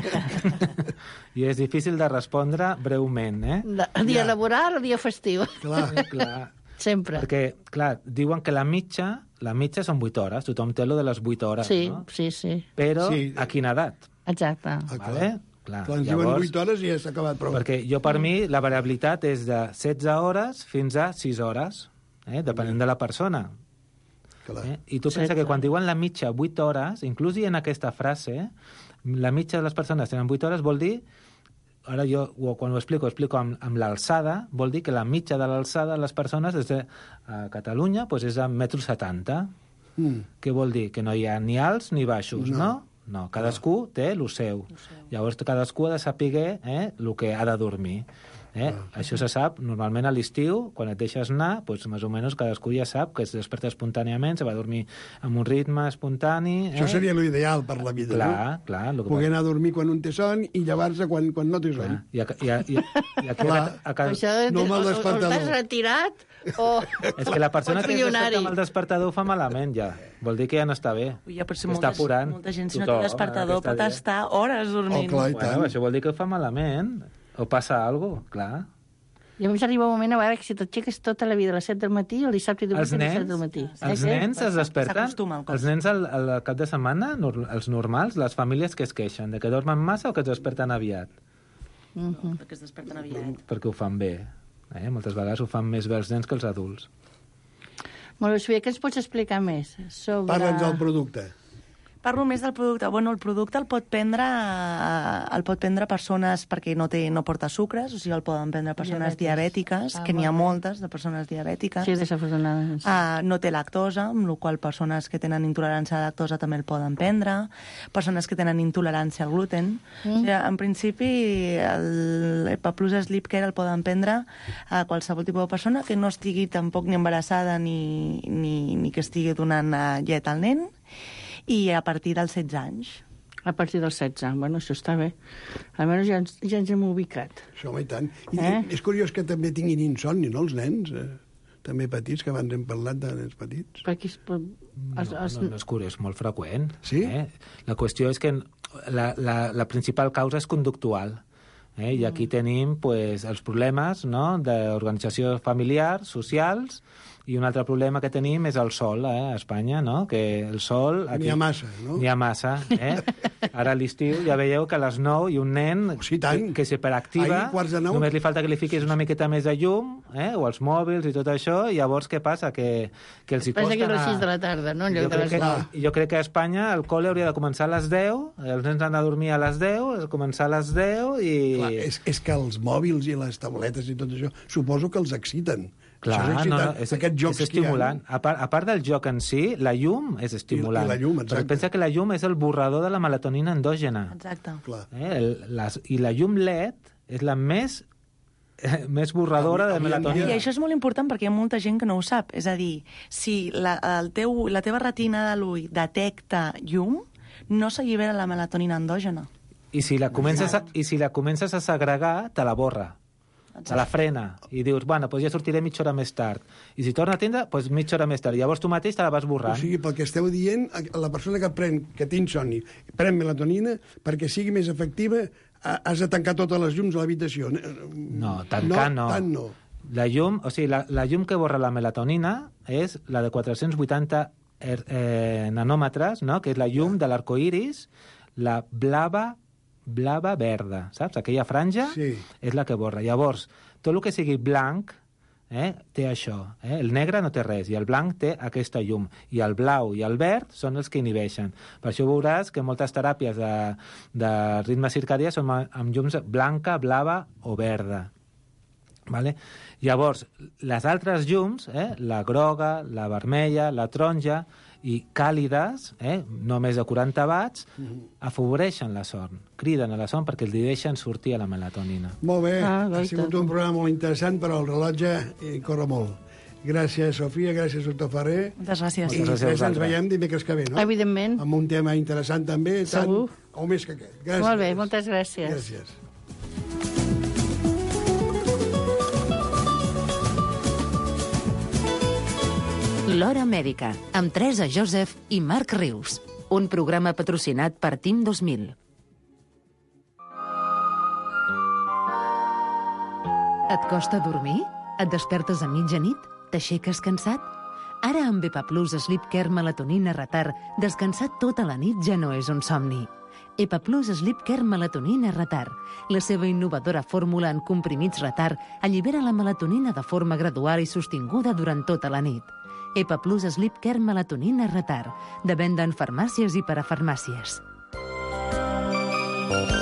Speaker 6: I és difícil de respondre breument, eh?
Speaker 7: De, dia ja. laboral o dia festiu?
Speaker 5: Clar.
Speaker 6: clar.
Speaker 7: Sempre.
Speaker 6: Perquè, clar, diuen que la mitja, la mitja són vuit hores. Tothom té lo de les vuit hores,
Speaker 7: sí,
Speaker 6: no?
Speaker 7: Sí, sí.
Speaker 6: Però
Speaker 5: sí.
Speaker 6: A quina edat?
Speaker 7: Exacte.
Speaker 5: Ah,
Speaker 6: vale? Clar,
Speaker 5: Clar, ens llavors, diuen vuit hores i ja s'ha acabat prou.
Speaker 6: Perquè jo, per mi, la variabilitat és de setze hores fins a sis hores, eh? Depenent de la persona. Eh? I tu pensa que quan diuen la mitja vuit hores, inclús dient aquesta frase, la mitja de les persones tenen vuit hores, vol dir, ara jo quan ho explico, ho explico amb, amb l'alçada, vol dir que la mitja de l'alçada de les persones des de a Catalunya pues és a metro setanta. Mm. Què vol dir? Que no hi ha ni alts ni baixos, no? no? No, cadascú té el seu. Llavors cadascú ha de saber eh, el que ha de dormir. Eh? Ah. Això se sap normalment a l'estiu, quan et deixes anar, doncs, més o menys cadascú ja sap que es desperta espontàniament, se va a dormir amb un ritme espontani. Eh?
Speaker 5: Això seria l'ideal per la vida,
Speaker 6: clar,
Speaker 5: no?
Speaker 6: Clar, clar.
Speaker 5: Poder anar a dormir quan un té son i llevar-se quan, quan no té son.
Speaker 6: I, a, i, a, i, a, i a, clar, a, a, a,
Speaker 7: això de,
Speaker 5: no
Speaker 7: o, o estàs retirat o...
Speaker 6: És que la persona que es desperta amb el despertador fa malament, ja. Vol dir que ja no està bé.
Speaker 8: Ja, però si
Speaker 6: està
Speaker 8: moltes,
Speaker 6: apurant.
Speaker 8: molta gent, si no té despertador, pot estar hores dormint.
Speaker 5: Oh, clar,
Speaker 6: bueno, això vol dir que ho fa malament. O passa alguna cosa, clar.
Speaker 7: I a mi arriba un moment a veure que si t'aixeques tota la vida a les set del matí, el dissabte i diumenge a les set del matí.
Speaker 6: Els nens es desperten, els nens al, al cap de setmana, els normals, les famílies que es queixen, de que dormen massa o que es desperten aviat.
Speaker 8: Uh -huh. Perquè es desperten aviat.
Speaker 6: Perquè ho fan bé. Eh? Moltes vegades ho fan més bé els nens que els adults.
Speaker 7: Molt bé, Sofia, què ens pots explicar més sobre...
Speaker 5: Parla'ns del producte.
Speaker 8: Parlo més del producte. Bueno, el producte el pot prendre el pot prendre persones perquè no té no porta sucres, o sigui, el poden prendre persones diabètiques, ah, que n'hi ha moltes de persones diabètiques.
Speaker 7: Sí, desafortunadament.
Speaker 8: Uh, no té lactosa, amb la qual persones que tenen intolerància a la lactosa també el poden prendre. Persones que tenen intolerància al gluten. Mm. O sigui, en principi, el Epa Plus Sleep Care el poden prendre a qualsevol tipus de persona que no estigui tampoc ni embarassada ni, ni, ni que estigui donant llet al nen, i a partir dels setze anys.
Speaker 7: A partir dels setze, bueno, això està bé. Almenys ja ens, ja ens hem ubicat.
Speaker 5: Això, i tant. I eh? És curiós que també tinguin insomni, no, els nens? Eh? També petits, que abans hem parlat de nens petits.
Speaker 7: Per aquí es pot...
Speaker 6: No, no, no és curiós, és molt freqüent.
Speaker 5: Sí?
Speaker 6: Eh? La qüestió és que la, la, la principal causa és conductual. Eh? I aquí tenim pues, els problemes, no?, d'organització familiar, socials, i un altre problema que tenim és el sol, eh, a Espanya, no?, que el sol...
Speaker 5: N'hi ha massa, no?
Speaker 6: N'hi ha massa, eh? Ara a l'estiu ja veieu que a les nou i un nen
Speaker 5: sí,
Speaker 6: que, que s'hiperactiva, només li falta que li fiquis una miqueta més de llum, eh? O els mòbils i tot això, i llavors què passa? Que, que els hi costa...
Speaker 7: Passa que a les
Speaker 6: anar...
Speaker 7: sis de la tarda, no?
Speaker 6: Jo crec, que, jo crec que a Espanya el col·le hauria de començar a les deu, els nens han de dormir a les deu, començar a les deu i...
Speaker 5: Clar, és, és que els mòbils i les tabletes i tot això, suposo que els exciten.
Speaker 6: Clar,
Speaker 5: és
Speaker 6: no, no, és, és estimulant. A part, a part del joc en si, la llum és estimulant.
Speaker 5: I, i la llum, exacte.
Speaker 6: Però pensa que la llum és el borrador de la melatonina endògena.
Speaker 8: Exacte.
Speaker 5: Clar.
Speaker 6: Eh? El, les, I la llum L E D és la més, eh, més borradora de melatonina.
Speaker 8: I això és molt important perquè hi ha molta gent que no ho sap. És a dir, si la, el teu, la teva retina de l'ull detecta llum, no s'allibera la melatonina endògena.
Speaker 6: I si la comences a, i si la comences a segregar, te la borra. Se la frena i dius, bueno, doncs ja sortiré mitja hora més tard. I si torna a atendre, doncs mitja hora més tard. Llavors tu mateix te la vas borrant.
Speaker 5: O sigui, pel que esteu dient, la persona que pren, que té insomni, pren melatonina, perquè sigui més efectiva, has de tancar totes les llums a l'habitació.
Speaker 6: No, tancar no.
Speaker 5: No, tant no.
Speaker 6: La llum, o sigui, la, la llum que borra la melatonina és la de quatre-cents vuitanta eh, nanòmetres, no?, que és la llum de l'arcoiris, la blava blava verda, saps? Aquella franja
Speaker 5: sí.
Speaker 6: És la que borra. Llavors, tot el que sigui blanc eh, té això. Eh? El negre no té res, i el blanc té aquesta llum. I el blau i el verd són els que inhibeixen. Per això veuràs que moltes teràpies de, de ritme circadià són amb llums blanca, blava o verda. Vale? Llavors, les altres llums, eh, la groga, la vermella, la taronja, i càlides, eh, no més de quaranta watts, afavoreixen la son, criden a la son perquè els deixen sortir a la melatonina.
Speaker 5: Molt bé, ah, ha sigut un programa molt interessant, però el rellotge eh, corre molt. Gràcies, Sofia, gràcies, doctor Ferrer.
Speaker 8: Moltes gràcies.
Speaker 5: I després ens veiem dimecres que ve, no?
Speaker 7: Evidentment.
Speaker 5: Amb un tema interessant també, tant
Speaker 7: Segur.
Speaker 5: o més que aquest. Gràcies.
Speaker 7: Molt bé, moltes gràcies.
Speaker 5: Gràcies.
Speaker 10: L'Hora Mèdica, amb Teresa Joseph i Marc Rius. Un programa patrocinat per Team dos mil. Et costa dormir? Et despertes a mitjanit? T'aixeques cansat? Ara amb Epa Plus Sleep Care Melatonina Retard, descansar tota la nit ja no és un somni. Epa Plus Sleep Care Melatonina Retard. La seva innovadora fórmula en comprimits retard allibera la melatonina de forma gradual i sostinguda durant tota la nit. Epa Plus Sleep Care Melatonina Retard. De venda en farmàcies i parafarmàcies.